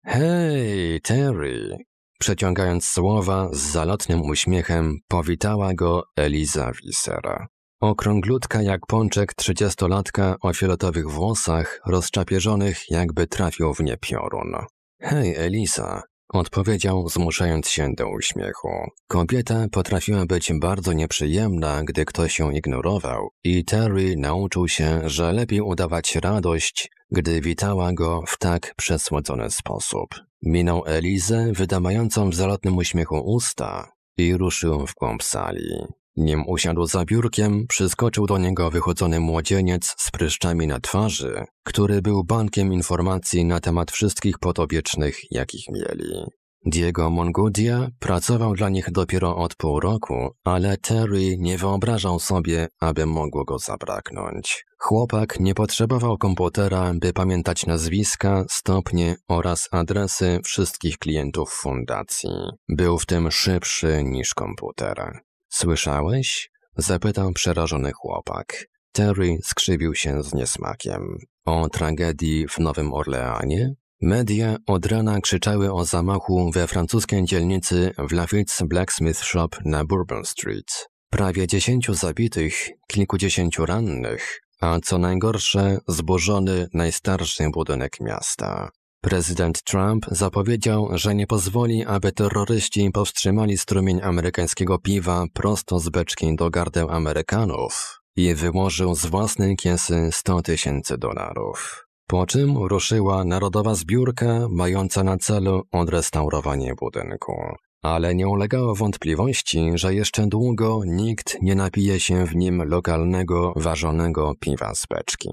[SPEAKER 1] Hej, Terry! Przeciągając słowa z zalotnym uśmiechem, powitała go Eliza Visser. Okrąglutka jak pączek trzydziestolatka o fioletowych włosach, rozczapierzonych jakby trafił w nie piorun. Hej, Eliza! Odpowiedział, zmuszając się do uśmiechu. Kobieta potrafiła być bardzo nieprzyjemna, gdy ktoś ją ignorował i Terry nauczył się, że lepiej udawać radość, gdy witała go w tak przesłodzony sposób. Minął Elizę, wydymającą w zalotnym uśmiechu usta i ruszył w głąb sali. Nim usiadł za biurkiem, przyskoczył do niego wychudzony młodzieniec z pryszczami na twarzy, który był bankiem informacji na temat wszystkich podopiecznych, jakich mieli. Diego Mongudia pracował dla nich dopiero od pół roku, ale Terry nie wyobrażał sobie, aby mogło go zabraknąć. Chłopak nie potrzebował komputera, by pamiętać nazwiska, stopnie oraz adresy wszystkich klientów fundacji. Był w tym szybszy niż komputer. Słyszałeś? Zapytał przerażony chłopak. Terry skrzywił się z niesmakiem. O tragedii w Nowym Orleanie? Media od rana krzyczały o zamachu we francuskiej dzielnicy w Lafitte's Blacksmith Shop na Bourbon Street. Prawie dziesięciu zabitych, kilkudziesięciu rannych, a co najgorsze, zburzony najstarszy budynek miasta. Prezydent Trump zapowiedział, że nie pozwoli, aby terroryści powstrzymali strumień amerykańskiego piwa prosto z beczki do gardeł Amerykanów i wyłożył z własnej kiesy sto tysięcy dolarów. Po czym ruszyła narodowa zbiórka mająca na celu odrestaurowanie budynku. Ale nie ulegało wątpliwości, że jeszcze długo nikt nie napije się w nim lokalnego, ważonego piwa z beczki.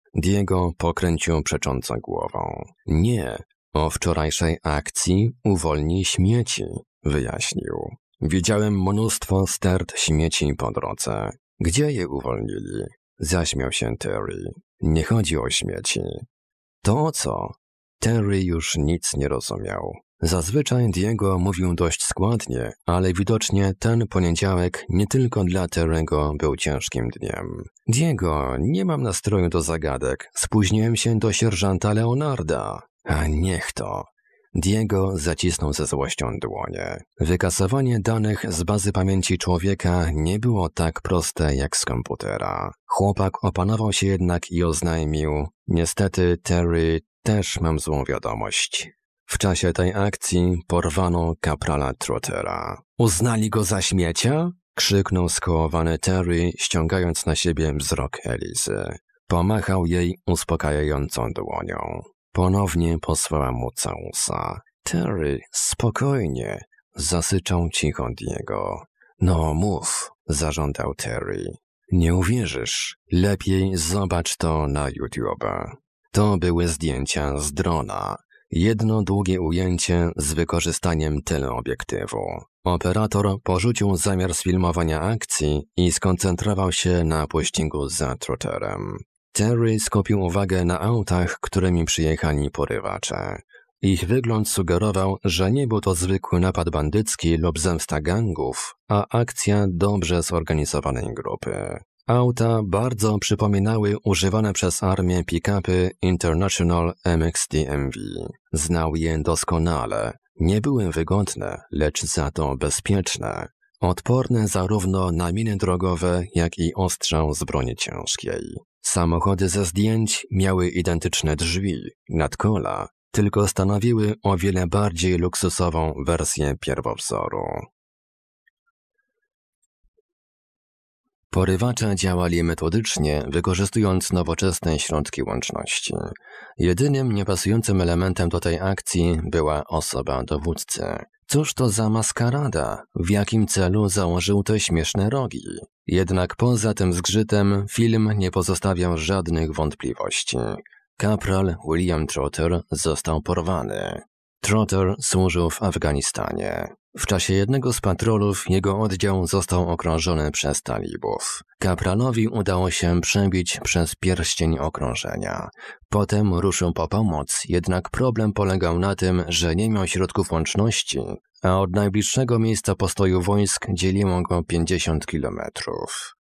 [SPEAKER 1] Diego pokręcił przecząco głową. Nie, o wczorajszej akcji uwolnij śmieci, wyjaśnił. Widziałem mnóstwo stert śmieci po drodze. Gdzie je uwolnili? Zaśmiał się Terry. Nie chodzi o śmieci. To o co? Terry już nic nie rozumiał. Zazwyczaj Diego mówił dość składnie, ale widocznie ten poniedziałek nie tylko dla Terry'ego był ciężkim dniem. Diego, nie mam nastroju do zagadek. Spóźniłem się do sierżanta Leonarda. A niech to. Diego zacisnął ze złością dłonie. Wykasowanie danych z bazy pamięci człowieka nie było tak proste jak z komputera. Chłopak opanował się jednak i oznajmił: niestety, Terry, też mam złą wiadomość. W czasie tej akcji porwano kaprala Trottera. Uznali go za śmiecia? Krzyknął skołowany Terry, ściągając na siebie wzrok Elizy. Pomachał jej uspokajającą dłonią. Ponownie posłała mu całusa. Terry, spokojnie, zasyczał cicho Diego. No mów, zażądał Terry. Nie uwierzysz, lepiej zobacz to na YouTube. To były zdjęcia z drona. Jedno długie ujęcie z wykorzystaniem teleobiektywu. Operator porzucił zamiar sfilmowania akcji i skoncentrował się na pościgu za Trotterem. Terry skupił uwagę na autach, którymi przyjechali porywacze. Ich wygląd sugerował, że nie był to zwykły napad bandycki lub zemsta gangów, a akcja dobrze zorganizowanej grupy. Auta bardzo przypominały używane przez armię pick-upy International M X D M V. Znał je doskonale. Nie były wygodne, lecz za to bezpieczne. Odporne zarówno na miny drogowe, jak i ostrzał z broni ciężkiej. Samochody ze zdjęć miały identyczne drzwi, nadkola, tylko stanowiły o wiele bardziej luksusową wersję pierwowzoru. Porywacze działali metodycznie, wykorzystując nowoczesne środki łączności. Jedynym niepasującym elementem do tej akcji była osoba dowódcy. Cóż to za maskarada? W jakim celu założył te śmieszne rogi? Jednak poza tym zgrzytem film nie pozostawiał żadnych wątpliwości. Kapral William Trotter został porwany. Trotter służył w Afganistanie. W czasie jednego z patrolów jego oddział został okrążony przez talibów. Kapralowi udało się przebić przez pierścień okrążenia. Potem ruszył po pomoc, jednak problem polegał na tym, że nie miał środków łączności, a od najbliższego miejsca postoju wojsk dzieliło go pięćdziesiąt kilometrów.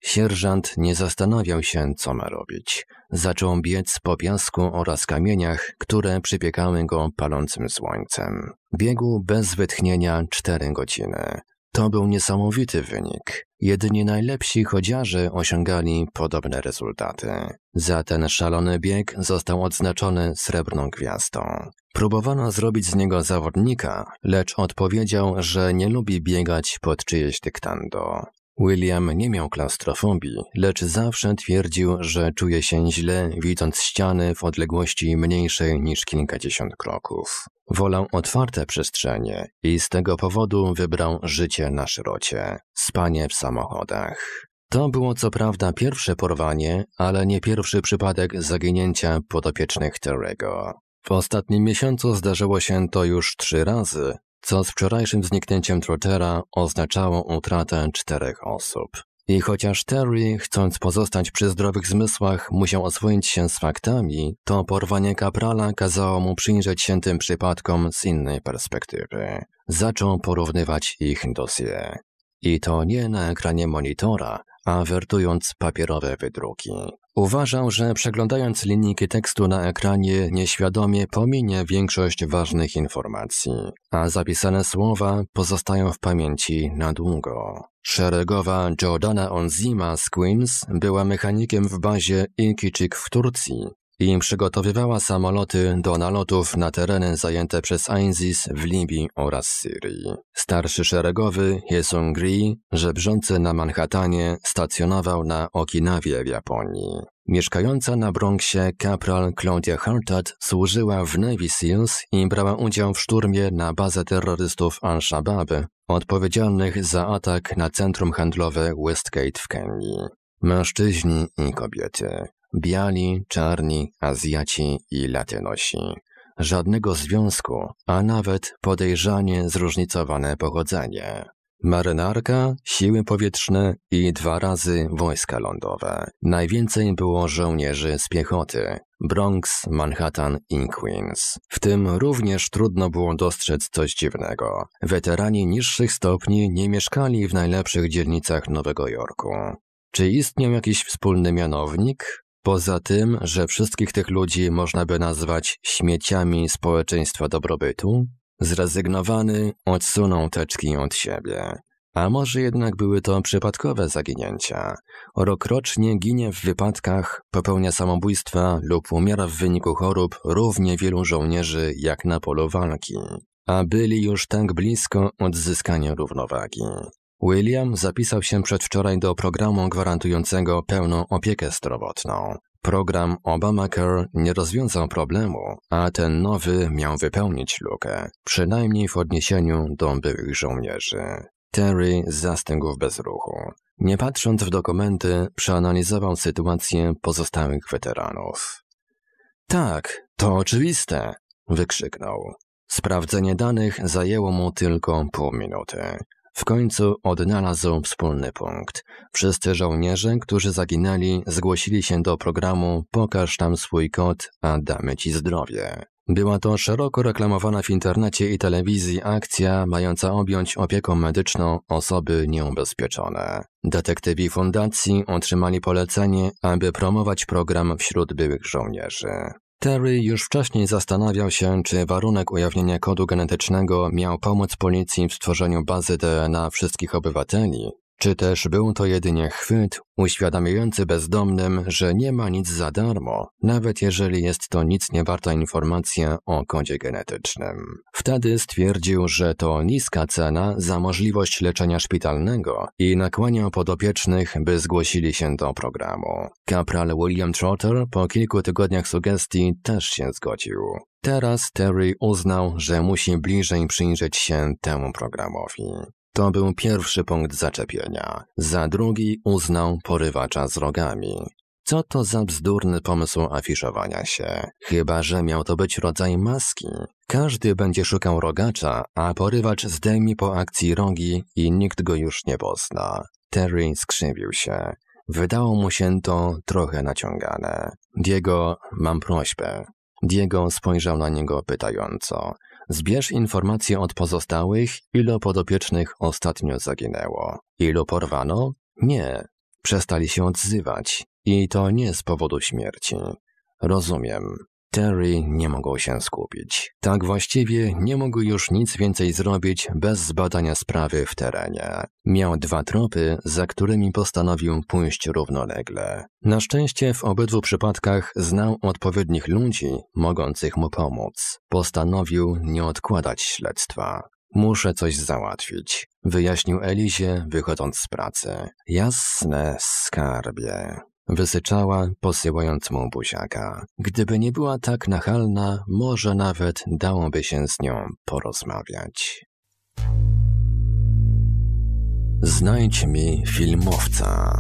[SPEAKER 1] Sierżant nie zastanawiał się, co ma robić. Zaczął biec po piasku oraz kamieniach, które przypiekały go palącym słońcem. Biegł bez wytchnienia cztery godziny. To był niesamowity wynik. Jedynie najlepsi chodziarze osiągali podobne rezultaty. Za ten szalony bieg został odznaczony srebrną gwiazdą. Próbowano zrobić z niego zawodnika, lecz odpowiedział, że nie lubi biegać pod czyjeś dyktando. William nie miał klaustrofobii, lecz zawsze twierdził, że czuje się źle, widząc ściany w odległości mniejszej niż kilkadziesiąt kroków. Wolał otwarte przestrzenie i z tego powodu wybrał życie na szrocie, spanie w samochodach. To było co prawda pierwsze porwanie, ale nie pierwszy przypadek zaginięcia podopiecznych Terry'ego. W ostatnim miesiącu zdarzyło się to już trzy razy, co z wczorajszym zniknięciem Trottera oznaczało utratę czterech osób. I chociaż Terry, chcąc pozostać przy zdrowych zmysłach, musiał oswoić się z faktami, to porwanie kaprala kazało mu przyjrzeć się tym przypadkom z innej perspektywy. Zaczął porównywać ich dossier. I to nie na ekranie monitora, a wertując papierowe wydruki. Uważał, że przeglądając linijki tekstu na ekranie nieświadomie pominie większość ważnych informacji, a zapisane słowa pozostają w pamięci na długo. Szeregowa Jordana Onzima z Queens była mechanikiem w bazie Ilkiczyk w Turcji i przygotowywała samoloty do nalotów na tereny zajęte przez ISIS w Libii oraz Syrii. Starszy szeregowy Hyesung Ri, żebrzący na Manhattanie, stacjonował na Okinawie w Japonii. Mieszkająca na Bronxie kapral Claudia Hartat służyła w Navy Seals i brała udział w szturmie na bazę terrorystów Al-Shabaab, odpowiedzialnych za atak na centrum handlowe Westgate w Kenii. Mężczyźni i kobiety. Biali, czarni, Azjaci i Latynosi. Żadnego związku, a nawet podejrzanie zróżnicowane pochodzenie. Marynarka, siły powietrzne i dwa razy wojska lądowe. Najwięcej było żołnierzy z piechoty. Bronx, Manhattan i Queens. W tym również trudno było dostrzec coś dziwnego. Weterani niższych stopni nie mieszkali w najlepszych dzielnicach Nowego Jorku. Czy istniał jakiś wspólny mianownik? Poza tym, że wszystkich tych ludzi można by nazwać śmieciami społeczeństwa dobrobytu? Zrezygnowany odsunął teczki od siebie. A może jednak były to przypadkowe zaginięcia? Rokrocznie ginie w wypadkach, popełnia samobójstwa lub umiera w wyniku chorób równie wielu żołnierzy jak na polu walki. A byli już tak blisko odzyskania równowagi. William zapisał się przedwczoraj do programu gwarantującego pełną opiekę zdrowotną. Program Obamacare nie rozwiązał problemu, a ten nowy miał wypełnić lukę, przynajmniej w odniesieniu do byłych żołnierzy. Terry zastygł w bezruchu. Nie patrząc w dokumenty, przeanalizował sytuację pozostałych weteranów. Tak, to oczywiste, wykrzyknął. Sprawdzenie danych zajęło mu tylko pół minuty. W końcu odnalazł wspólny punkt. Wszyscy żołnierze, którzy zaginęli, zgłosili się do programu „Pokaż tam swój kod, a damy ci zdrowie”. Była to szeroko reklamowana w internecie i telewizji akcja mająca objąć opieką medyczną osoby nieubezpieczone. Detektywi fundacji otrzymali polecenie, aby promować program wśród byłych żołnierzy. Terry już wcześniej zastanawiał się, czy warunek ujawnienia kodu genetycznego miał pomóc policji w stworzeniu bazy D N A wszystkich obywateli, czy też był to jedynie chwyt uświadamiający bezdomnym, że nie ma nic za darmo, nawet jeżeli jest to nic nie warta informacja o kodzie genetycznym. Wtedy stwierdził, że to niska cena za możliwość leczenia szpitalnego i nakłaniał podopiecznych, by zgłosili się do programu. Kapral William Trotter po kilku tygodniach sugestii też się zgodził. Teraz Terry uznał, że musi bliżej przyjrzeć się temu programowi. To był pierwszy punkt zaczepienia. Za drugi uznał porywacza z rogami. Co to za bzdurny pomysł afiszowania się? Chyba że miał to być rodzaj maski. Każdy będzie szukał rogacza, a porywacz zdejmie po akcji rogi i nikt go już nie pozna. Terry skrzywił się. Wydało mu się to trochę naciągane. Diego, mam prośbę. Diego spojrzał na niego pytająco. Zbierz informacje od pozostałych, ilu podopiecznych ostatnio zaginęło. Ilu porwano? Nie. Przestali się odzywać. I to nie z powodu śmierci. Rozumiem. Terry nie mogł się skupić. Tak właściwie nie mógł już nic więcej zrobić bez zbadania sprawy w terenie. Miał dwa tropy, za którymi postanowił pójść równolegle. Na szczęście w obydwu przypadkach znał odpowiednich ludzi, mogących mu pomóc. Postanowił nie odkładać śledztwa. Muszę coś załatwić, wyjaśnił Elizie, wychodząc z pracy. Jasne, skarbie. Wysyczała, posyłając mu buziaka. Gdyby nie była tak nachalna, może nawet dałoby się z nią porozmawiać. Znajdź mi filmowca.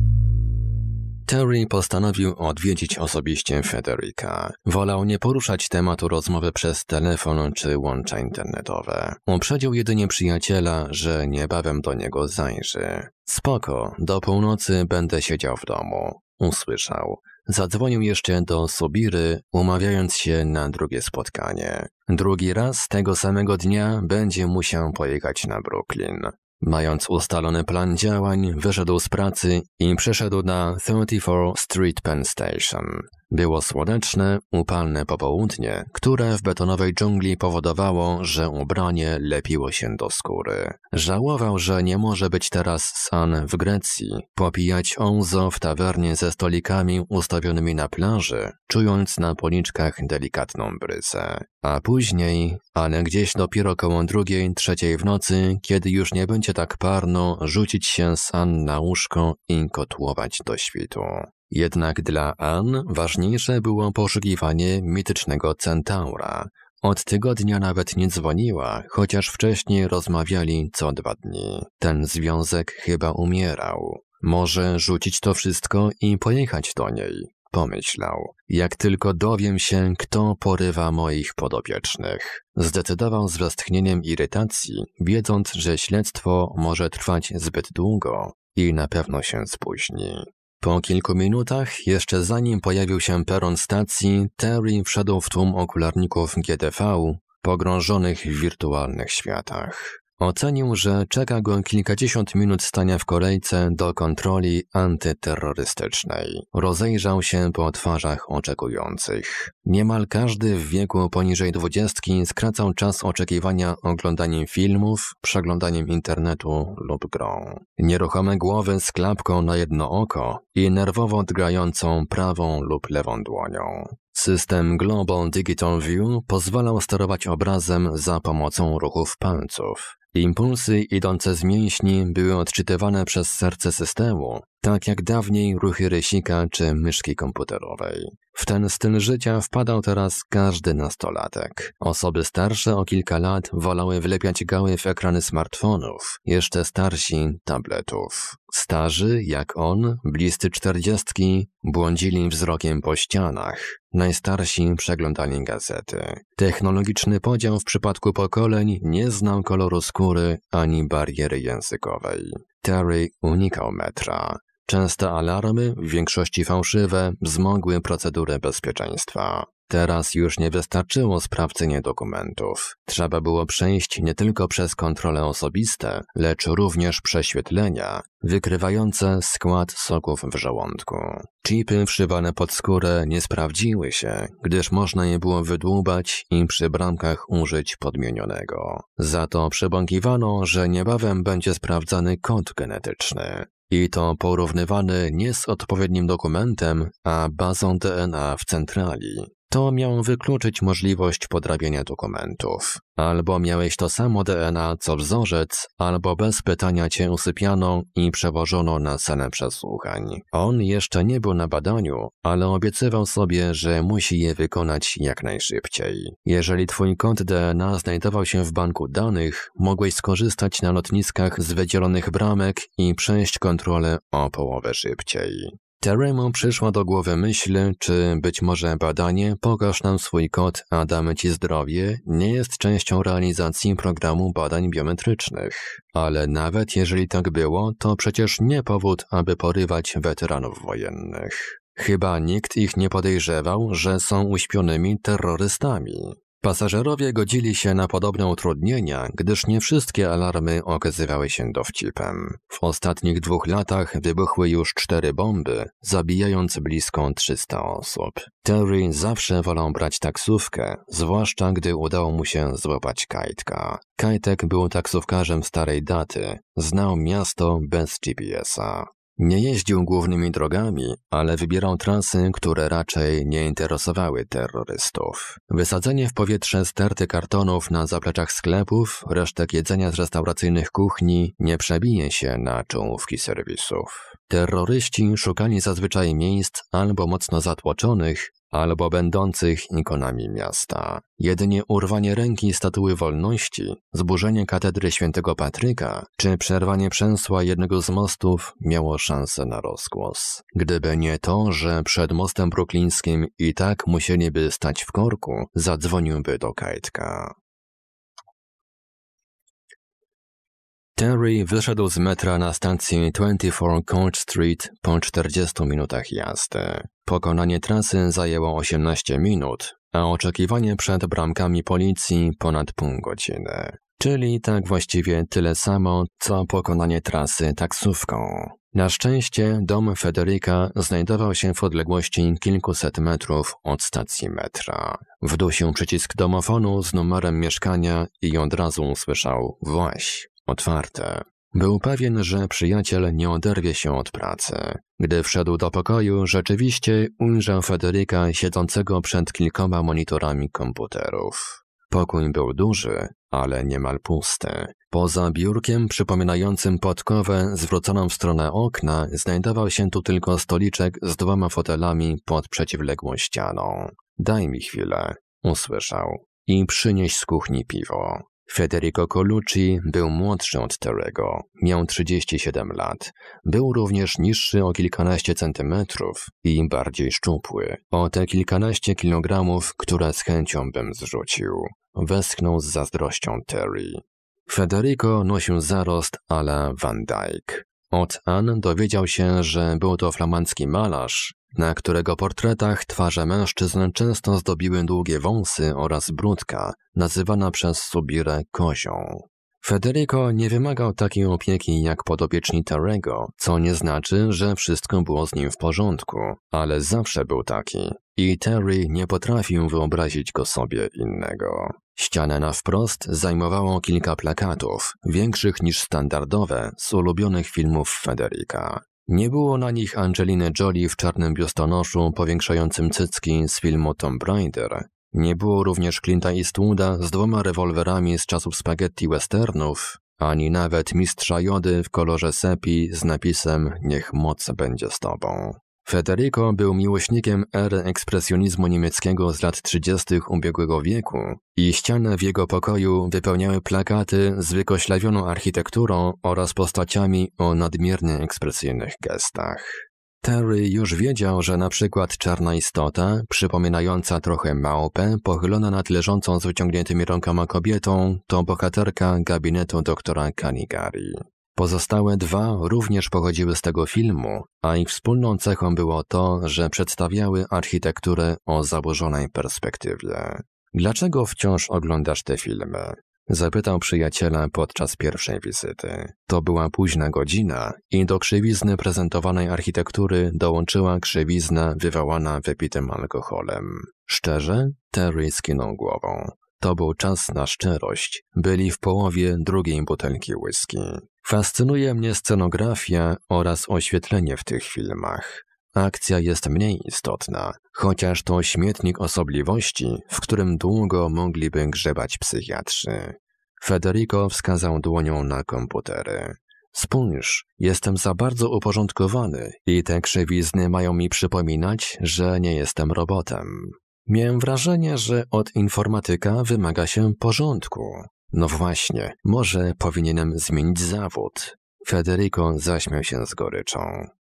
[SPEAKER 1] Terry postanowił odwiedzić osobiście Frederica. Wolał nie poruszać tematu rozmowy przez telefon czy łącza internetowe. Uprzedził jedynie przyjaciela, że niebawem do niego zajrzy. Spoko, do północy będę siedział w domu. Usłyszał. Zadzwonił jeszcze do Subiry, umawiając się na drugie spotkanie. Drugi raz tego samego dnia będzie musiał pojechać na Brooklyn. Mając ustalony plan działań, wyszedł z pracy i przeszedł na thirty-fourth Street Penn Station. Było słoneczne, upalne popołudnie, które w betonowej dżungli powodowało, że ubranie lepiło się do skóry. Żałował, że nie może być teraz z Ann w Grecji, popijać ouzo w tawernie ze stolikami ustawionymi na plaży, czując na policzkach delikatną bryzę. A później, ale gdzieś dopiero koło drugiej, trzeciej w nocy, kiedy już nie będzie tak parno, rzucić się z Ann na łóżko i kotłować do świtu. Jednak dla Ann ważniejsze było poszukiwanie mitycznego centaura. Od tygodnia nawet nie dzwoniła, chociaż wcześniej rozmawiali co dwa dni. Ten związek chyba umierał. Może rzucić to wszystko i pojechać do niej, pomyślał. Jak tylko dowiem się, kto porywa moich podopiecznych. Zdecydował z westchnieniem irytacji, wiedząc, że śledztwo może trwać zbyt długo i na pewno się spóźni. Po kilku minutach, jeszcze zanim pojawił się peron stacji, Terry wszedł w tłum okularników G D V, pogrążonych w wirtualnych światach. Ocenił, że czeka go kilkadziesiąt minut stania w kolejce do kontroli antyterrorystycznej. Rozejrzał się po twarzach oczekujących. Niemal każdy w wieku poniżej dwudziestki skracał czas oczekiwania oglądaniem filmów, przeglądaniem internetu lub grą. Nieruchome głowy z klapką na jedno oko i nerwowo drgającą prawą lub lewą dłonią. System Global Digital View pozwalał sterować obrazem za pomocą ruchów palców. Impulsy idące z mięśni były odczytywane przez serce systemu, tak jak dawniej ruchy rysika czy myszki komputerowej. W ten styl życia wpadał teraz każdy nastolatek. Osoby starsze o kilka lat wolały wlepiać gały w ekrany smartfonów, jeszcze starsi tabletów. Starzy, jak on, bliscy czterdziestki, błądzili wzrokiem po ścianach. Najstarsi przeglądali gazety. Technologiczny podział w przypadku pokoleń nie znał koloru skóry ani bariery językowej. Terry unikał metra. Częste alarmy, w większości fałszywe, wzmogły procedurę bezpieczeństwa. Teraz już nie wystarczyło sprawdzenie dokumentów. Trzeba było przejść nie tylko przez kontrole osobiste, lecz również prześwietlenia, wykrywające skład soków w żołądku. Chipy wszywane pod skórę nie sprawdziły się, gdyż można je było wydłubać i przy bramkach użyć podmienionego. Za to przebąkiwano, że niebawem będzie sprawdzany kod genetyczny. I to porównywany nie z odpowiednim dokumentem, a bazą D N A w centrali. To miało wykluczyć możliwość podrabiania dokumentów. Albo miałeś to samo D N A co wzorzec, albo bez pytania cię usypiano i przewożono na salę przesłuchań. On jeszcze nie był na badaniu, ale obiecywał sobie, że musi je wykonać jak najszybciej. Jeżeli twój kod D N A znajdował się w banku danych, mogłeś skorzystać na lotniskach z wydzielonych bramek i przejść kontrolę o połowę szybciej. Terry'emu przyszła do głowy myśl, czy być może badanie „Pokaż nam swój kod, a damy ci zdrowie” nie jest częścią realizacji programu badań biometrycznych. Ale nawet jeżeli tak było, to przecież nie powód, aby porywać weteranów wojennych. Chyba nikt ich nie podejrzewał, że są uśpionymi terrorystami. Pasażerowie godzili się na podobne utrudnienia, gdyż nie wszystkie alarmy okazywały się dowcipem. W ostatnich dwóch latach wybuchły już cztery bomby, zabijając blisko trzysta osób. Terry zawsze wolał brać taksówkę, zwłaszcza gdy udało mu się złapać Kajtka. Kajtek był taksówkarzem starej daty, znał miasto bez G P S a. Nie jeździł głównymi drogami, ale wybierał trasy, które raczej nie interesowały terrorystów. Wysadzenie w powietrze sterty kartonów na zapleczach sklepów, resztek jedzenia z restauracyjnych kuchni nie przebije się na czołówki serwisów. Terroryści szukali zazwyczaj miejsc albo mocno zatłoczonych, albo będących ikonami miasta. Jedynie urwanie ręki statuły wolności, zburzenie katedry świętego Patryka czy przerwanie przęsła jednego z mostów miało szansę na rozgłos. Gdyby nie to, że przed mostem bruklińskim i tak musieliby stać w korku, zadzwoniłby do Kajtka. Terry wyszedł z metra na stacji dwadzieścia cztery Court Street po czterdziestu minutach jazdy. Pokonanie trasy zajęło osiemnaście minut, a oczekiwanie przed bramkami policji ponad pół godziny. Czyli tak właściwie tyle samo, co pokonanie trasy taksówką. Na szczęście dom Federica znajdował się w odległości kilkuset metrów od stacji metra. Wdusił przycisk domofonu z numerem mieszkania i od razu usłyszał właś. Otwarte. Był pewien, że przyjaciel nie oderwie się od pracy. Gdy wszedł do pokoju, rzeczywiście ujrzał Federica siedzącego przed kilkoma monitorami komputerów. Pokój był duży, ale niemal pusty. Poza biurkiem przypominającym podkowę zwróconą w stronę okna znajdował się tu tylko stoliczek z dwoma fotelami pod przeciwległą ścianą. Daj mi chwilę, usłyszał. I przynieś z kuchni piwo. Federico Colucci był młodszy od Terry'ego, miał trzydzieści siedem lat. Był również niższy o kilkanaście centymetrów i bardziej szczupły. O te kilkanaście kilogramów, które z chęcią bym zrzucił. Westchnął z zazdrością Terry. Federico nosił zarost à la Van Dyck. Od Ann dowiedział się, że był to flamandzki malarz, na którego portretach twarze mężczyzn często zdobiły długie wąsy oraz bródka, nazywana przez Subirę kozią. Federico nie wymagał takiej opieki jak podopieczni Terry'ego, co nie znaczy, że wszystko było z nim w porządku, ale zawsze był taki i Terry nie potrafił wyobrazić go sobie innego. Ścianę na wprost zajmowało kilka plakatów, większych niż standardowe, z ulubionych filmów Federica. Nie było na nich Angeliny Jolie w czarnym biustonoszu powiększającym cycki z filmu Tomb Raider. Nie było również Clint'a Eastwooda z dwoma rewolwerami z czasów spaghetti westernów, ani nawet mistrza Jody w kolorze sepi z napisem „Niech moc będzie z tobą”. Federico był miłośnikiem ery ekspresjonizmu niemieckiego z lat trzydziestych ubiegłego wieku i ściany w jego pokoju wypełniały plakaty z wykoślawioną architekturą oraz postaciami o nadmiernie ekspresyjnych gestach. Terry już wiedział, że na przykład czarna istota, przypominająca trochę małpę, pochylona nad leżącą z wyciągniętymi rękoma kobietą, to bohaterka gabinetu doktora Caligari. Pozostałe dwa również pochodziły z tego filmu, a ich wspólną cechą było to, że przedstawiały architekturę o zaburzonej perspektywie. Dlaczego wciąż oglądasz te filmy? Zapytał przyjaciela podczas pierwszej wizyty. To była późna godzina i do krzywizny prezentowanej architektury dołączyła krzywizna wywołana wypitym alkoholem. Szczerze? Terry skinął głową. To był czas na szczerość. Byli w połowie drugiej butelki whisky. Fascynuje mnie scenografia oraz oświetlenie w tych filmach. Akcja jest mniej istotna, chociaż to śmietnik osobliwości, w którym długo mogliby grzebać psychiatrzy. Federico wskazał dłonią na komputery. Spójrz, jestem za bardzo uporządkowany i te krzywizny mają mi przypominać, że nie jestem robotem. Miałem wrażenie, że od informatyka wymaga się porządku. No właśnie, może powinienem zmienić zawód. Federico zaśmiał się z goryczą.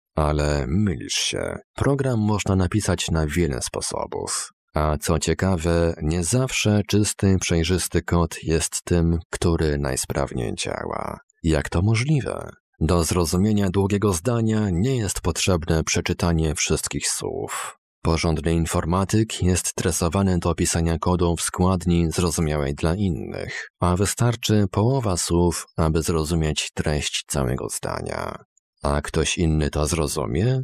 [SPEAKER 1] Ale mylisz się. Program można napisać na wiele sposobów. A co ciekawe, nie zawsze czysty, przejrzysty kod jest tym, który najsprawniej działa. Jak to możliwe? Do zrozumienia długiego zdania nie jest potrzebne przeczytanie wszystkich słów. Porządny informatyk jest stresowany do pisania kodu w składni zrozumiałej dla innych, a wystarczy połowa słów, aby zrozumieć treść całego zdania. A ktoś inny to zrozumie?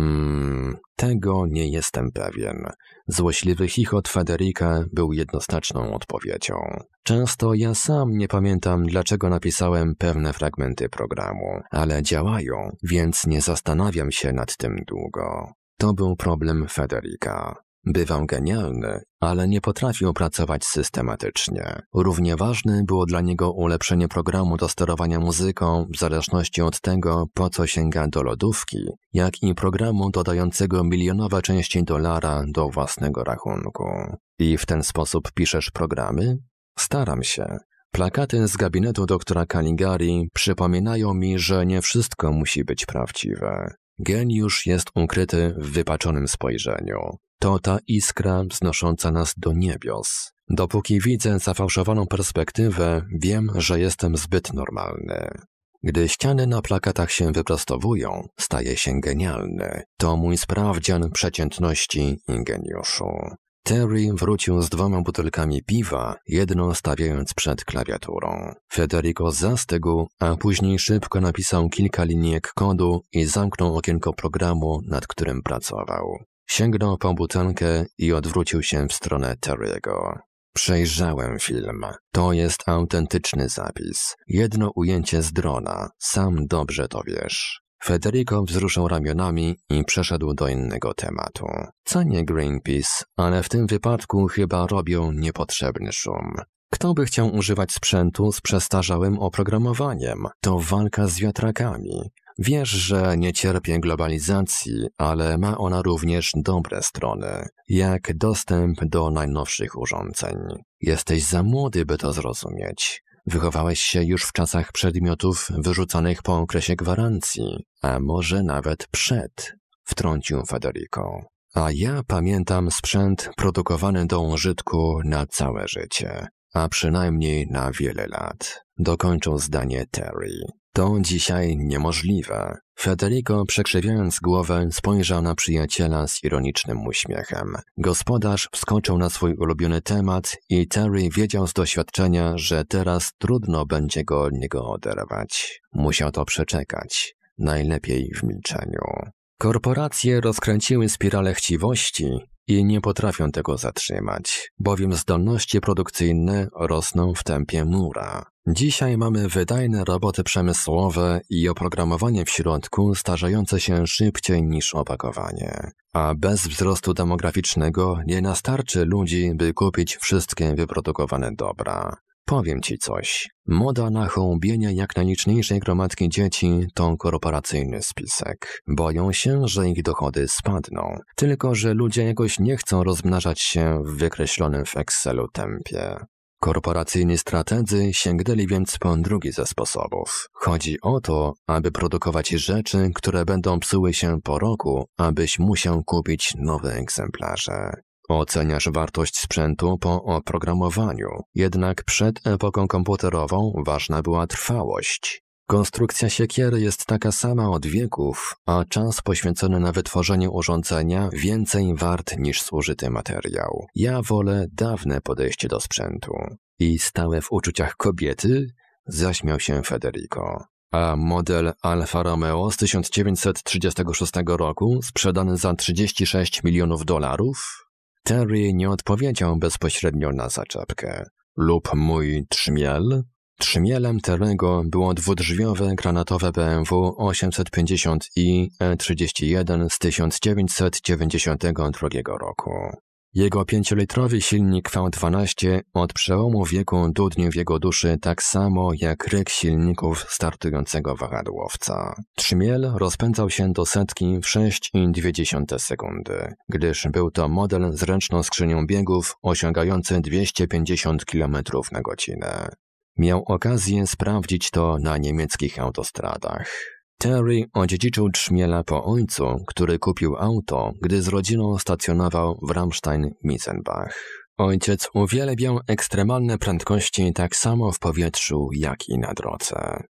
[SPEAKER 1] Hmm, tego nie jestem pewien. Złośliwy chichot Federica był jednoznaczną odpowiedzią. Często ja sam nie pamiętam, dlaczego napisałem pewne fragmenty programu, ale działają, więc nie zastanawiam się nad tym długo. To był problem Federica. Bywał genialny, ale nie potrafił pracować systematycznie. Równie ważne było dla niego ulepszenie programu do sterowania muzyką w zależności od tego, po co sięga do lodówki, jak i programu dodającego milionowe części dolara do własnego rachunku. I w ten sposób piszesz programy? Staram się. Plakaty z gabinetu doktora Caligari przypominają mi, że nie wszystko musi być prawdziwe. Geniusz jest ukryty w wypaczonym spojrzeniu. To ta iskra wznosząca nas do niebios. Dopóki widzę zafałszowaną perspektywę, wiem, że jestem zbyt normalny. Gdy ściany na plakatach się wyprostowują, staje się genialny. To mój sprawdzian przeciętności i geniuszu. Terry wrócił z dwoma butelkami piwa, jedną stawiając przed klawiaturą. Federico zastygł, a później szybko napisał kilka linijek kodu i zamknął okienko programu, nad którym pracował. Sięgnął po butelkę i odwrócił się w stronę Terry'ego. Przejrzałem film. To jest autentyczny zapis. Jedno ujęcie z drona. Sam dobrze to wiesz. Federico wzruszył ramionami i przeszedł do innego tematu. Cenię Greenpeace, ale w tym wypadku chyba robią niepotrzebny szum. Kto by chciał używać sprzętu z przestarzałym oprogramowaniem? To walka z wiatrakami. Wiesz, że nie cierpię globalizacji, ale ma ona również dobre strony, jak dostęp do najnowszych urządzeń. Jesteś za młody, by to zrozumieć. Wychowałeś się już w czasach przedmiotów wyrzucanych po okresie gwarancji, a może nawet przed, wtrącił Federico. A ja pamiętam sprzęt produkowany do użytku na całe życie, a przynajmniej na wiele lat. Dokończył zdanie Terry. To dzisiaj niemożliwe. Federico, przekrzywiając głowę, spojrzał na przyjaciela z ironicznym uśmiechem. Gospodarz wskoczył na swój ulubiony temat i Terry wiedział z doświadczenia, że teraz trudno będzie go od niego oderwać. Musiał to przeczekać. Najlepiej w milczeniu. Korporacje rozkręciły spiralę chciwości i nie potrafią tego zatrzymać, bowiem zdolności produkcyjne rosną w tempie mura. Dzisiaj mamy wydajne roboty przemysłowe i oprogramowanie w środku starzejące się szybciej niż opakowanie. A bez wzrostu demograficznego nie nastarczy ludzi, by kupić wszystkie wyprodukowane dobra. Powiem ci coś. Moda na hołubienie jak najliczniejszej gromadki dzieci to korporacyjny spisek. Boją się, że ich dochody spadną. Tylko że ludzie jakoś nie chcą rozmnażać się w wykreślonym w Excelu tempie. Korporacyjni strategzy sięgnęli więc po drugi ze sposobów. Chodzi o to, aby produkować rzeczy, które będą psuły się po roku, abyś musiał kupić nowe egzemplarze. Oceniasz wartość sprzętu po oprogramowaniu, jednak przed epoką komputerową ważna była trwałość. Konstrukcja siekiery jest taka sama od wieków, a czas poświęcony na wytworzenie urządzenia więcej wart niż zużyty materiał. Ja wolę dawne podejście do sprzętu. I stałe w uczuciach kobiety? Zaśmiał się Federico. A model Alfa Romeo z tysiąc dziewięćset trzydziestego szóstego roku sprzedany za trzydzieści sześć milionów dolarów? Terry nie odpowiedział bezpośrednio na zaczepkę. Lub mój trzmiel? Trzmielem Terry'ego było dwudrzwiowe granatowe B M W osiemset pięćdziesiąt i E trzydzieści jeden z tysiąc dziewięćset dziewięćdziesiątego drugiego roku. Jego pięciolitrowy silnik V dwanaście od przełomu wieku dudnił w jego duszy tak samo jak ryk silników startującego wahadłowca. Trzmiel rozpędzał się do setki w sześć i dwie dziesiąte sekundy, gdyż był to model z ręczną skrzynią biegów osiągający dwieście pięćdziesiąt kilometrów na godzinę. Miał okazję sprawdzić to na niemieckich autostradach. Terry odziedziczył trzmiela po ojcu, który kupił auto, gdy z rodziną stacjonował w Ramstein-Miesenbach. Ojciec uwielbiał ekstremalne prędkości tak samo w powietrzu, jak i na drodze.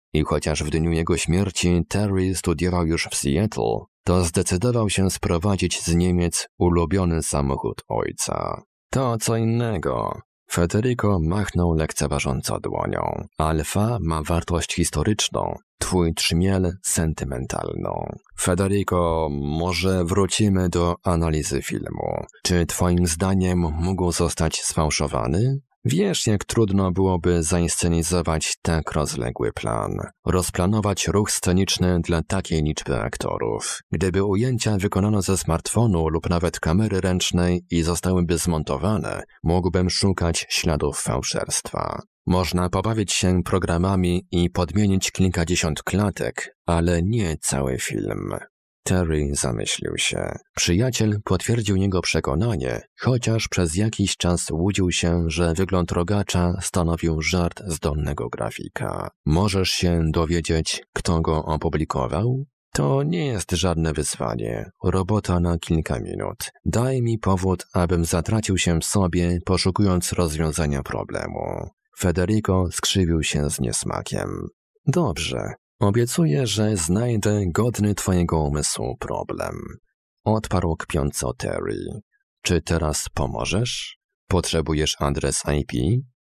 [SPEAKER 1] i chociaż w dniu jego śmierci Terry studiował już w Seattle, to zdecydował się sprowadzić z Niemiec ulubiony samochód ojca. To co innego. Federico machnął lekceważąco dłonią. Alfa ma wartość historyczną, twój trzmiel sentymentalną. Federico, może wrócimy do analizy filmu. Czy twoim zdaniem mógł zostać sfałszowany? Wiesz, jak trudno byłoby zainscenizować tak rozległy plan. Rozplanować ruch sceniczny dla takiej liczby aktorów. Gdyby ujęcia wykonano ze smartfonu lub nawet kamery ręcznej i zostałyby zmontowane, mógłbym szukać śladów fałszerstwa. Można pobawić się programami i podmienić kilkadziesiąt klatek, ale nie cały film. Terry zamyślił się. Przyjaciel potwierdził jego przekonanie, chociaż przez jakiś czas łudził się, że wygląd rogacza stanowił żart zdolnego grafika. Możesz się dowiedzieć, kto go opublikował? To nie jest żadne wyzwanie. Robota na kilka minut. Daj mi powód, abym zatracił się w sobie, poszukując rozwiązania problemu. Federico skrzywił się z niesmakiem. Dobrze. Obiecuję, że znajdę godny twojego umysłu problem. Odparł kpiąco Terry. Czy teraz pomożesz? Potrzebujesz adres I P?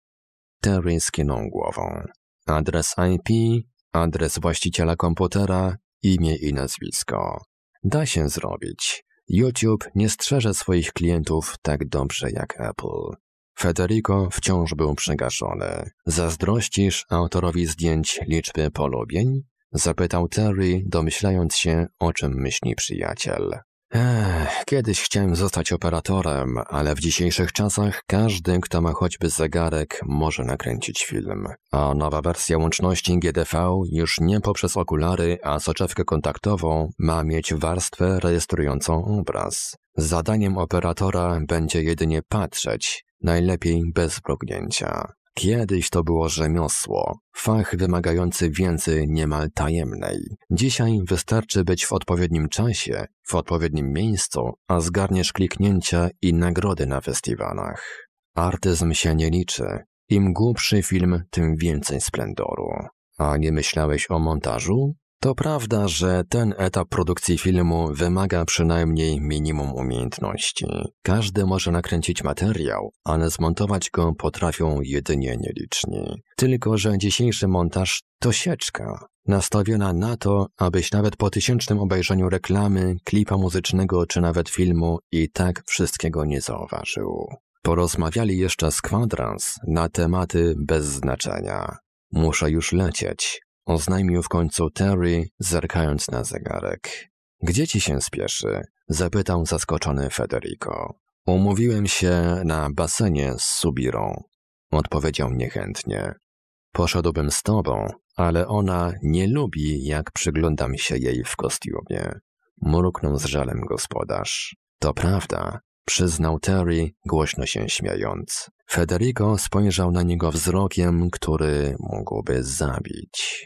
[SPEAKER 1] Terry skinął głową. Adres I P, adres właściciela komputera, imię i nazwisko. Da się zrobić. YouTube nie strzeże swoich klientów tak dobrze jak Apple. Federico wciąż był przygaszony. Zazdrościsz autorowi zdjęć liczby polubień? Zapytał Terry, domyślając się, o czym myśli przyjaciel. Ech, kiedyś chciałem zostać operatorem, ale w dzisiejszych czasach każdy, kto ma choćby zegarek, może nakręcić film. A nowa wersja łączności G D V już nie poprzez okulary, a soczewkę kontaktową ma mieć warstwę rejestrującą obraz. Zadaniem operatora będzie jedynie patrzeć, najlepiej bez mrugnięcia. Kiedyś to było rzemiosło, fach wymagający wiedzy niemal tajemnej. Dzisiaj wystarczy być w odpowiednim czasie, w odpowiednim miejscu, a zgarniesz kliknięcia i nagrody na festiwalach. Artyzm się nie liczy. Im głupszy film, tym więcej splendoru. A nie myślałeś o montażu? To prawda, że ten etap produkcji filmu wymaga przynajmniej minimum umiejętności. Każdy może nakręcić materiał, ale zmontować go potrafią jedynie nieliczni. Tylko że dzisiejszy montaż to sieczka, nastawiona na to, abyś nawet po tysięcznym obejrzeniu reklamy, klipa muzycznego czy nawet filmu i tak wszystkiego nie zauważył. Porozmawiali jeszcze z kwadrans na tematy bez znaczenia. Muszę już lecieć. Oznajmił w końcu Terry, zerkając na zegarek. Gdzie ci się spieszy? Zapytał zaskoczony Federico. Umówiłem się na basenie z Subirą. Odpowiedział niechętnie. Poszedłbym z tobą, ale ona nie lubi, jak przyglądam się jej w kostiumie. Mruknął z żalem gospodarz. To prawda, przyznał Terry, głośno się śmiejąc. Federico spojrzał na niego wzrokiem, który mógłby zabić.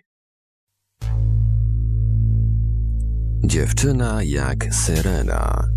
[SPEAKER 1] Dziewczyna jak syrena.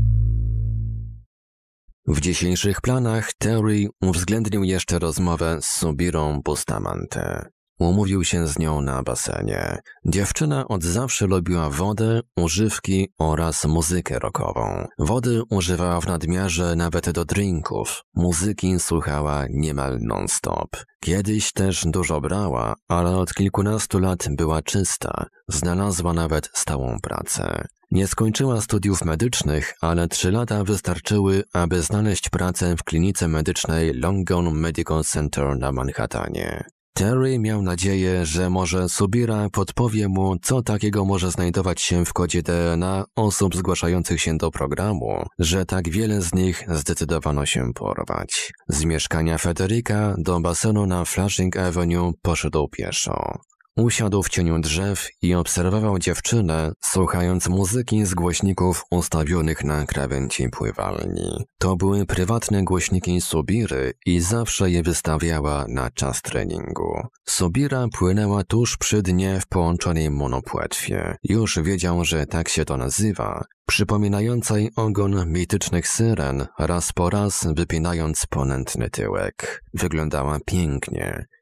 [SPEAKER 1] W dzisiejszych planach Terry uwzględnił jeszcze rozmowę z Subirą Bustamante. Umówił się z nią na basenie. Dziewczyna od zawsze lubiła wodę, używki oraz muzykę rockową. Wody używała w nadmiarze nawet do drinków. Muzyki słuchała niemal non-stop. Kiedyś też dużo brała, ale od kilkunastu lat była czysta. Znalazła nawet stałą pracę. Nie skończyła studiów medycznych, ale trzy lata wystarczyły, aby znaleźć pracę w klinice medycznej Langone Medical Center na Manhattanie. Terry miał nadzieję, że może Subira podpowie mu, co takiego może znajdować się w kodzie D N A osób zgłaszających się do programu, że tak wiele z nich zdecydowano się porwać. Z mieszkania Federica do basenu na Flushing Avenue poszedł pieszo. Usiadł w cieniu drzew i obserwował dziewczynę, słuchając muzyki z głośników ustawionych na krawędzi pływalni. To były prywatne głośniki Subiry i zawsze je wystawiała na czas treningu. Subira płynęła tuż przy dnie w połączonej monopłetwie. Już wiedział, że tak się to nazywa, przypominającej ogon mitycznych syren, raz po raz wypinając ponętny tyłek. Wyglądała pięknie.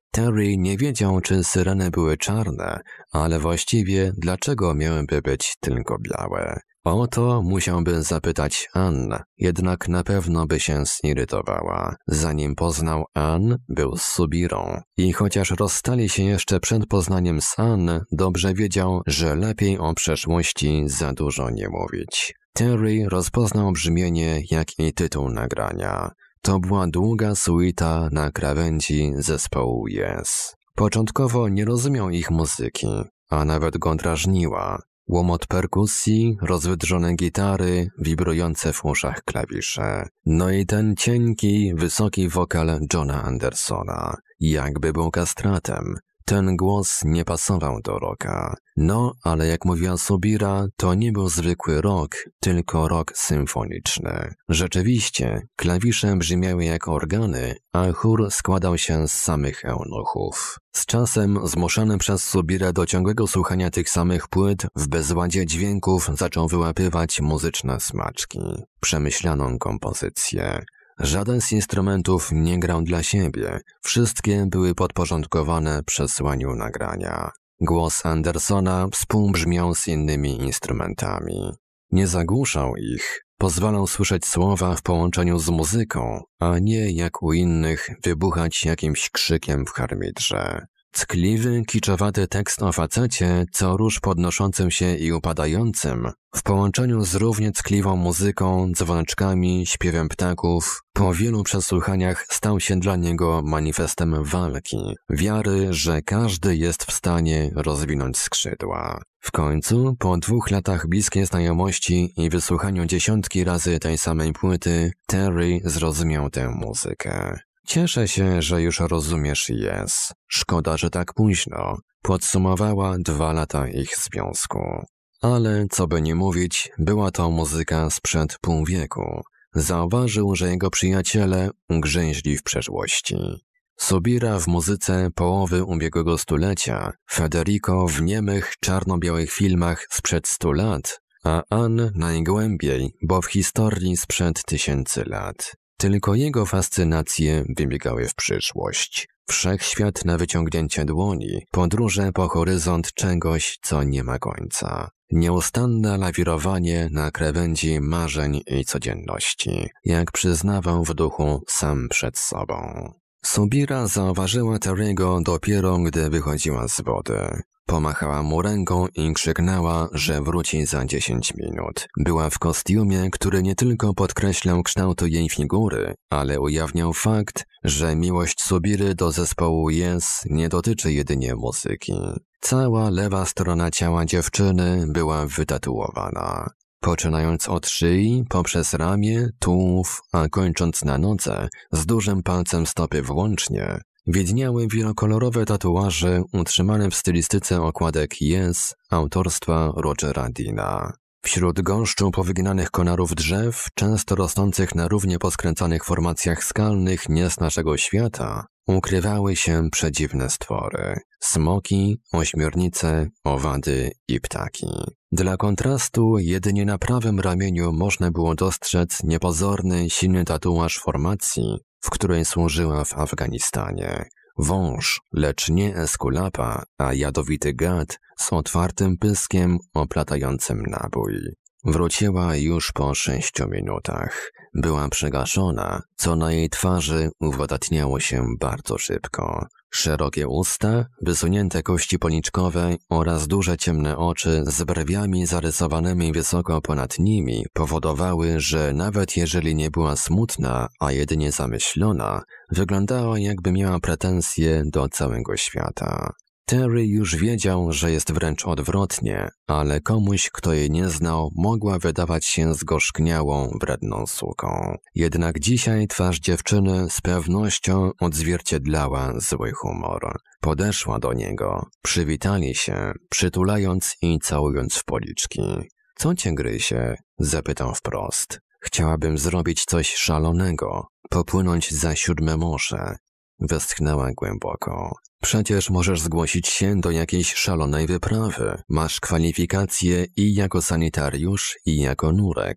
[SPEAKER 1] Terry nie wiedział, czy syreny były czarne, ale właściwie dlaczego miałyby być tylko białe. O to musiałby zapytać Ann, jednak na pewno by się zirytowała. Zanim poznał Ann, był z Subirą i chociaż rozstali się jeszcze przed poznaniem z Ann, dobrze wiedział, że lepiej o przeszłości za dużo nie mówić. Terry rozpoznał brzmienie, jak i tytuł nagrania. To była długa suita na krawędzi zespołu Yes. Początkowo nie rozumiał ich muzyki, a nawet go drażniła. Łomot perkusji, rozwydrzone gitary, wibrujące w uszach klawisze. No i ten cienki, wysoki wokal Johna Andersona. Jakby był kastratem. Ten głos nie pasował do rocka. No, ale jak mówiła Subira, to nie był zwykły rock, tylko rock symfoniczny. Rzeczywiście, klawisze brzmiały jak organy, a chór składał się z samych eunuchów. Z czasem, zmuszany przez Subirę do ciągłego słuchania tych samych płyt, w bezładzie dźwięków zaczął wyłapywać muzyczne smaczki, przemyślaną kompozycję. Żaden z instrumentów nie grał dla siebie, wszystkie były podporządkowane przesłaniu nagrania. Głos Andersona współbrzmiał z innymi instrumentami. Nie zagłuszał ich, pozwalał słyszeć słowa w połączeniu z muzyką, a nie jak u innych wybuchać jakimś krzykiem w harmidrze. Ckliwy, kiczowaty tekst o facecie, co róż podnoszącym się i upadającym, w połączeniu z równie ckliwą muzyką, dzwoneczkami, śpiewem ptaków, po wielu przesłuchaniach stał się dla niego manifestem walki, wiary, że każdy jest w stanie rozwinąć skrzydła. W końcu, po dwóch latach bliskiej znajomości i wysłuchaniu dziesiątki razy tej samej płyty, Terry zrozumiał tę muzykę. Cieszę się, że już rozumiesz Yes. Szkoda, że tak późno. Podsumowała dwa lata ich związku. Ale, co by nie mówić, była to muzyka sprzed pół wieku. Zauważył, że jego przyjaciele ugrzęźli w przeszłości. Subira w muzyce połowy ubiegłego stulecia, Federico w niemych, czarno-białych filmach sprzed stu lat, a Ann najgłębiej, bo w historii sprzed tysięcy lat. Tylko jego fascynacje wybiegały w przyszłość. Wszechświat na wyciągnięcie dłoni, podróże po horyzont czegoś, co nie ma końca. Nieustanne lawirowanie na krawędzi marzeń i codzienności, jak przyznawał w duchu sam przed sobą. Subira zauważyła Terry'ego dopiero, gdy wychodziła z wody. Pomachała mu ręką i krzyknęła, że wróci za dziesięć minut. Była w kostiumie, który nie tylko podkreślał kształt jej figury, ale ujawniał fakt, że miłość Subiry do zespołu Yes nie dotyczy jedynie muzyki. Cała lewa strona ciała dziewczyny była wytatuowana. Poczynając od szyi, poprzez ramię, tułów, a kończąc na nodze, z dużym palcem stopy włącznie, widniały wielokolorowe tatuaże utrzymane w stylistyce okładek Yes autorstwa Rogera Deana. Wśród gąszczu powyginanych konarów drzew, często rosnących na równie poskręcanych formacjach skalnych nie z naszego świata, ukrywały się przedziwne stwory. Smoki, ośmiornice, owady i ptaki. Dla kontrastu jedynie na prawym ramieniu można było dostrzec niepozorny, silny tatuaż formacji, w której służyła w Afganistanie. Wąż, lecz nie eskulapa, a jadowity gad z otwartym pyskiem oplatającym nabój. Wróciła już po sześciu minutach. Była przegaszona, co na jej twarzy uwydatniało się bardzo szybko. Szerokie usta, wysunięte kości policzkowe oraz duże ciemne oczy z brwiami zarysowanymi wysoko ponad nimi powodowały, że nawet jeżeli nie była smutna, a jedynie zamyślona, wyglądała jakby miała pretensje do całego świata. Terry już wiedział, że jest wręcz odwrotnie, ale komuś, kto jej nie znał, mogła wydawać się zgorzkniałą, wredną suką. Jednak dzisiaj twarz dziewczyny z pewnością odzwierciedlała zły humor. Podeszła do niego, przywitali się, przytulając i całując w policzki. Co cię gryzie? Zapytał wprost. Chciałabym zrobić coś szalonego, popłynąć za siódme morze. Westchnęła głęboko. Przecież możesz zgłosić się do jakiejś szalonej wyprawy. Masz kwalifikacje i jako sanitariusz, i jako nurek.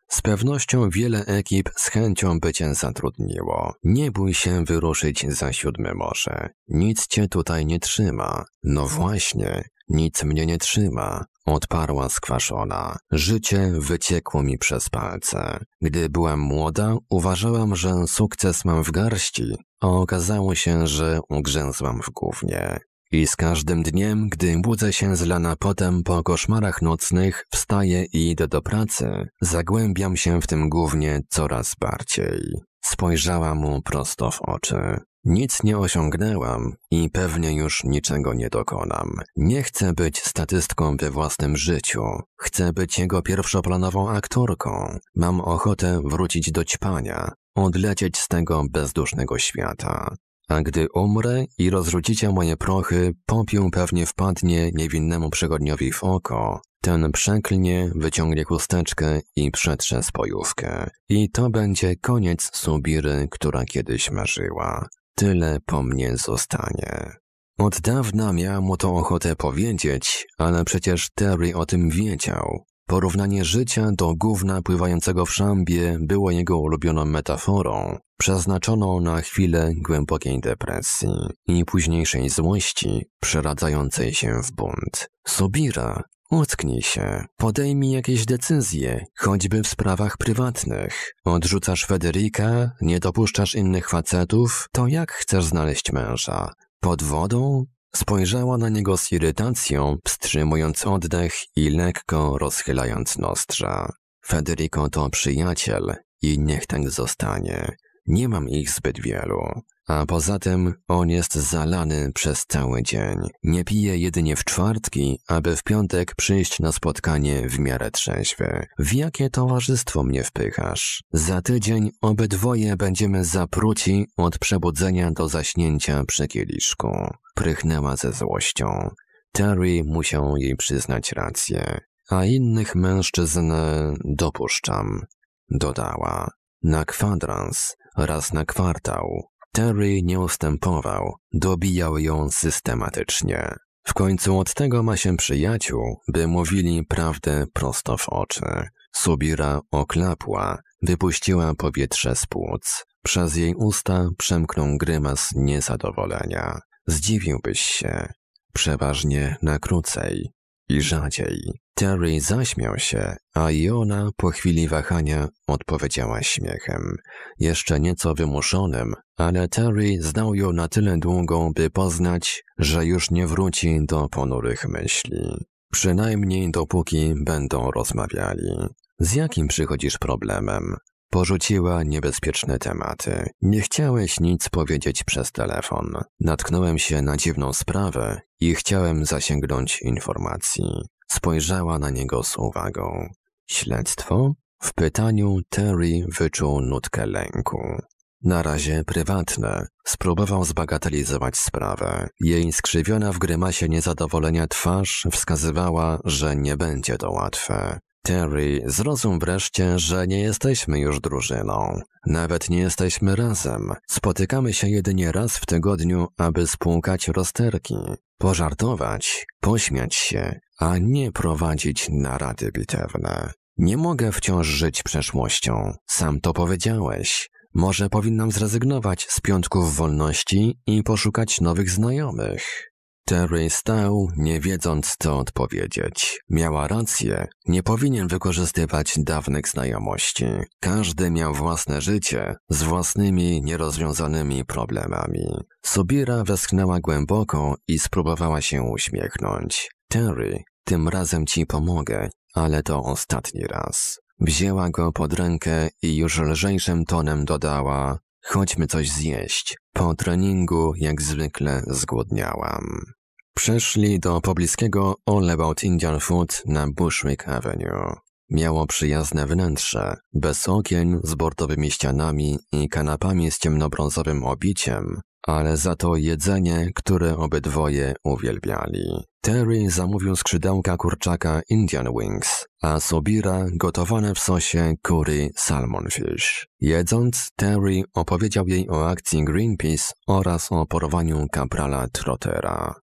[SPEAKER 1] Z pewnością wiele ekip z chęcią by cię zatrudniło. Nie bój się wyruszyć za siódme morze. Nic cię tutaj nie trzyma. No właśnie, nic mnie nie trzyma, odparła skwaszona. Życie wyciekło mi przez palce. Gdy byłam młoda, uważałam, że sukces mam w garści, a okazało się, że ugrzęzłam w gównie. I z każdym dniem, gdy budzę się zlana potem po koszmarach nocnych, wstaję i idę do pracy, zagłębiam się w tym gównie coraz bardziej. Spojrzała mu prosto w oczy. Nic nie osiągnęłam i pewnie już niczego nie dokonam. Nie chcę być statystką we własnym życiu. Chcę być jego pierwszoplanową aktorką. Mam ochotę wrócić do ćpania, odlecieć z tego bezdusznego świata. A gdy umrę i rozrzucicie moje prochy, popiół pewnie wpadnie niewinnemu przygodniowi w oko. Ten przeklnie, wyciągnie chusteczkę i przetrze spojówkę. I to będzie koniec Subiry, która kiedyś marzyła. Tyle po mnie zostanie. Od dawna miałam mu to ochotę powiedzieć, ale przecież Terry o tym wiedział. Porównanie życia do gówna pływającego w szambie było jego ulubioną metaforą, przeznaczoną na chwilę głębokiej depresji i późniejszej złości przeradzającej się w bunt. Subira, utknij się, podejmij jakieś decyzje, choćby w sprawach prywatnych. Odrzucasz Federica, nie dopuszczasz innych facetów, to jak chcesz znaleźć męża? Pod wodą? Spojrzała na niego z irytacją, wstrzymując oddech i lekko rozchylając nozdrza. Federico to przyjaciel i niech tak zostanie. Nie mam ich zbyt wielu. A poza tym on jest zalany przez cały dzień. Nie pije jedynie w czwartki, aby w piątek przyjść na spotkanie w miarę trzeźwy. W jakie towarzystwo mnie wpychasz? Za tydzień obydwoje będziemy zapruci od przebudzenia do zaśnięcia przy kieliszku. Prychnęła ze złością. Terry musiał jej przyznać rację. A innych mężczyzn dopuszczam. Dodała. Na kwadrans, raz na kwartał. Terry nie ustępował, dobijał ją systematycznie. W końcu od tego ma się przyjaciół, by mówili prawdę prosto w oczy. Subira oklapła, wypuściła powietrze z płuc. Przez jej usta przemknął grymas niezadowolenia. Zdziwiłbyś się. Przeważnie na krócej i rzadziej. Terry zaśmiał się, a Iona po chwili wahania odpowiedziała śmiechem. Jeszcze nieco wymuszonym, ale Terry znał ją na tyle długo, by poznać, że już nie wróci do ponurych myśli. Przynajmniej dopóki będą rozmawiali. Z jakim przychodzisz problemem? Porzuciła niebezpieczne tematy. Nie chciałeś nic powiedzieć przez telefon. Natknąłem się na dziwną sprawę i chciałem zasięgnąć informacji. Spojrzała na niego z uwagą. Śledztwo? W pytaniu Terry wyczuł nutkę lęku. Na razie prywatne. Spróbował zbagatelizować sprawę. Jej skrzywiona w grymasie niezadowolenia twarz wskazywała, że nie będzie to łatwe. Terry, zrozum wreszcie, że nie jesteśmy już drużyną. Nawet nie jesteśmy razem. Spotykamy się jedynie raz w tygodniu, aby spłukać rozterki. Pożartować, pośmiać się, a nie prowadzić narady bitewne. Nie mogę wciąż żyć przeszłością. Sam to powiedziałeś. Może powinnam zrezygnować z piątków wolności i poszukać nowych znajomych. Terry stał, nie wiedząc co odpowiedzieć. Miała rację, nie powinien wykorzystywać dawnych znajomości. Każdy miał własne życie, z własnymi nierozwiązanymi problemami. Subira westchnęła głęboko i spróbowała się uśmiechnąć. Terry, tym razem ci pomogę, ale to ostatni raz. Wzięła go pod rękę i już lżejszym tonem dodała: chodźmy coś zjeść. Po treningu, jak zwykle, zgłodniałam. Przeszli do pobliskiego All About Indian Food na Bushwick Avenue. Miało przyjazne wnętrze, bez okien, z bordowymi ścianami i kanapami z ciemnobrązowym obiciem, ale za to jedzenie, które obydwoje uwielbiali. Terry zamówił skrzydełka kurczaka Indian Wings, a Subira gotowane w sosie curry salmon fish. Jedząc, Terry opowiedział jej o akcji Greenpeace oraz o porwaniu kaprala Trottera.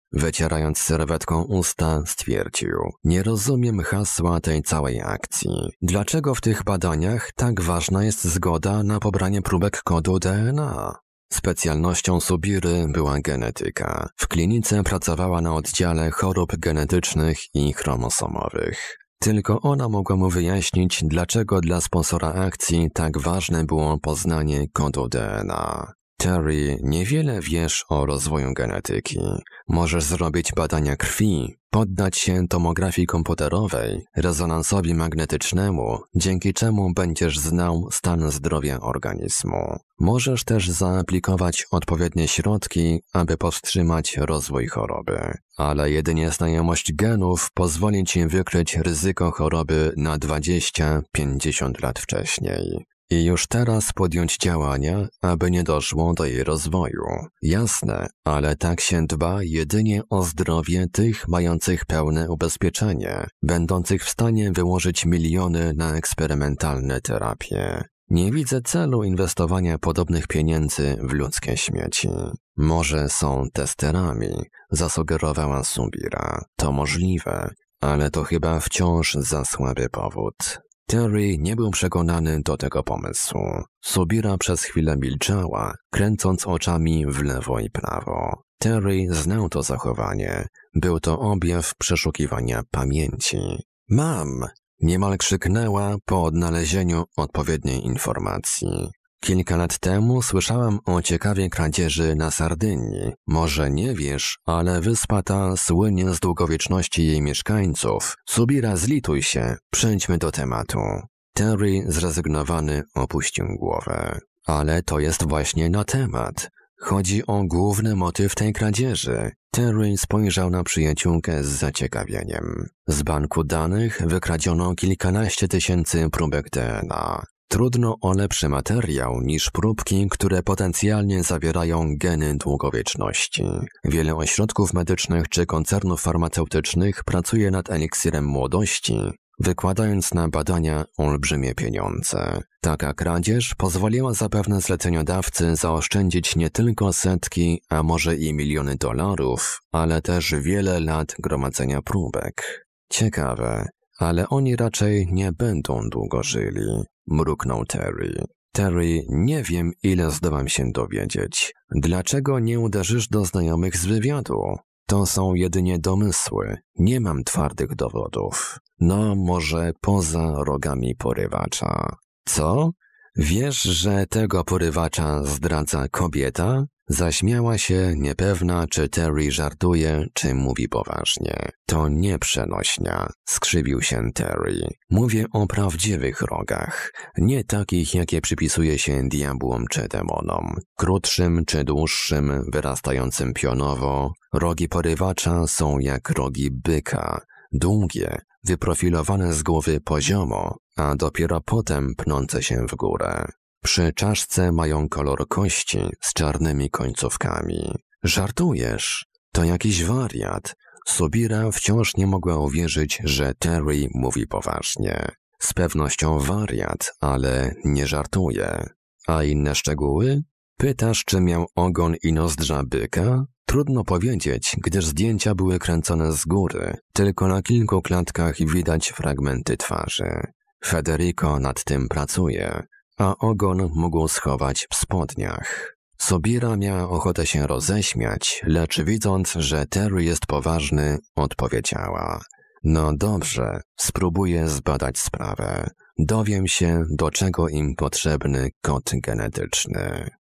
[SPEAKER 1] Wycierając serwetką usta, stwierdził: nie rozumiem hasła tej całej akcji. Dlaczego w tych badaniach tak ważna jest zgoda na pobranie próbek kodu D N A? Specjalnością Subiry była genetyka. W klinice pracowała na oddziale chorób genetycznych i chromosomowych. Tylko ona mogła mu wyjaśnić, dlaczego dla sponsora akcji tak ważne było poznanie kodu D N A. Terry, niewiele wiesz o rozwoju genetyki. Możesz zrobić badania krwi, poddać się tomografii komputerowej, rezonansowi magnetycznemu, dzięki czemu będziesz znał stan zdrowia organizmu. Możesz też zaaplikować odpowiednie środki, aby powstrzymać rozwój choroby. Ale jedynie znajomość genów pozwoli ci wykryć ryzyko choroby na dwadzieścia do pięćdziesięciu lat wcześniej. I już teraz podjąć działania, aby nie doszło do jej rozwoju. Jasne, ale tak się dba jedynie o zdrowie tych mających pełne ubezpieczenie, będących w stanie wyłożyć miliony na eksperymentalne terapie. Nie widzę celu inwestowania podobnych pieniędzy w ludzkie śmieci. Może są testerami, zasugerowała Subira. To możliwe, ale to chyba wciąż za słaby powód. Terry nie był przekonany do tego pomysłu. Subira przez chwilę milczała, kręcąc oczami w lewo i prawo. Terry znał to zachowanie. Był to objaw przeszukiwania pamięci. Mam! Niemal krzyknęła po odnalezieniu odpowiedniej informacji. Kilka lat temu słyszałam o ciekawej kradzieży na Sardynii. Może nie wiesz, ale wyspa ta słynie z długowieczności jej mieszkańców. Subira, zlituj się, przejdźmy do tematu. Terry, zrezygnowany, opuścił głowę. Ale to jest właśnie na temat. Chodzi o główny motyw tej kradzieży. Terry spojrzał na przyjaciółkę z zaciekawieniem. Z banku danych wykradziono kilkanaście tysięcy próbek D N A. Trudno o lepszy materiał niż próbki, które potencjalnie zawierają geny długowieczności. Wiele ośrodków medycznych czy koncernów farmaceutycznych pracuje nad eliksirem młodości, wykładając na badania olbrzymie pieniądze. Taka kradzież pozwoliła zapewne zleceniodawcy zaoszczędzić nie tylko setki, a może i miliony dolarów, ale też wiele lat gromadzenia próbek. Ciekawe, ale oni raczej nie będą długo żyli. Mruknął Terry. Terry, nie wiem, ile zdołam się dowiedzieć. Dlaczego nie uderzysz do znajomych z wywiadu? To są jedynie domysły. Nie mam twardych dowodów. No, może poza rogami porywacza. Co? Wiesz, że tego porywacza zdradza kobieta? Zaśmiała się, niepewna, czy Terry żartuje, czy mówi poważnie. To nie przenośnia, skrzywił się Terry. Mówię o prawdziwych rogach, nie takich, jakie przypisuje się diabłom czy demonom. Krótszym czy dłuższym, wyrastającym pionowo. Rogi porywacza są jak rogi byka. Długie, wyprofilowane z głowy poziomo, a dopiero potem pnące się w górę. Przy czaszce mają kolor kości z czarnymi końcówkami. Żartujesz? To jakiś wariat. Subira wciąż nie mogła uwierzyć, że Terry mówi poważnie. Z pewnością wariat, ale nie żartuje. A inne szczegóły? Pytasz, czy miał ogon i nozdrza byka? Trudno powiedzieć, gdyż zdjęcia były kręcone z góry. Tylko na kilku klatkach widać fragmenty twarzy. Federico nad tym pracuje, a ogon mógł schować w spodniach. Subira miała ochotę się roześmiać, lecz widząc, że Terry jest poważny, odpowiedziała. No dobrze, spróbuję zbadać sprawę. Dowiem się, do czego im potrzebny kod genetyczny.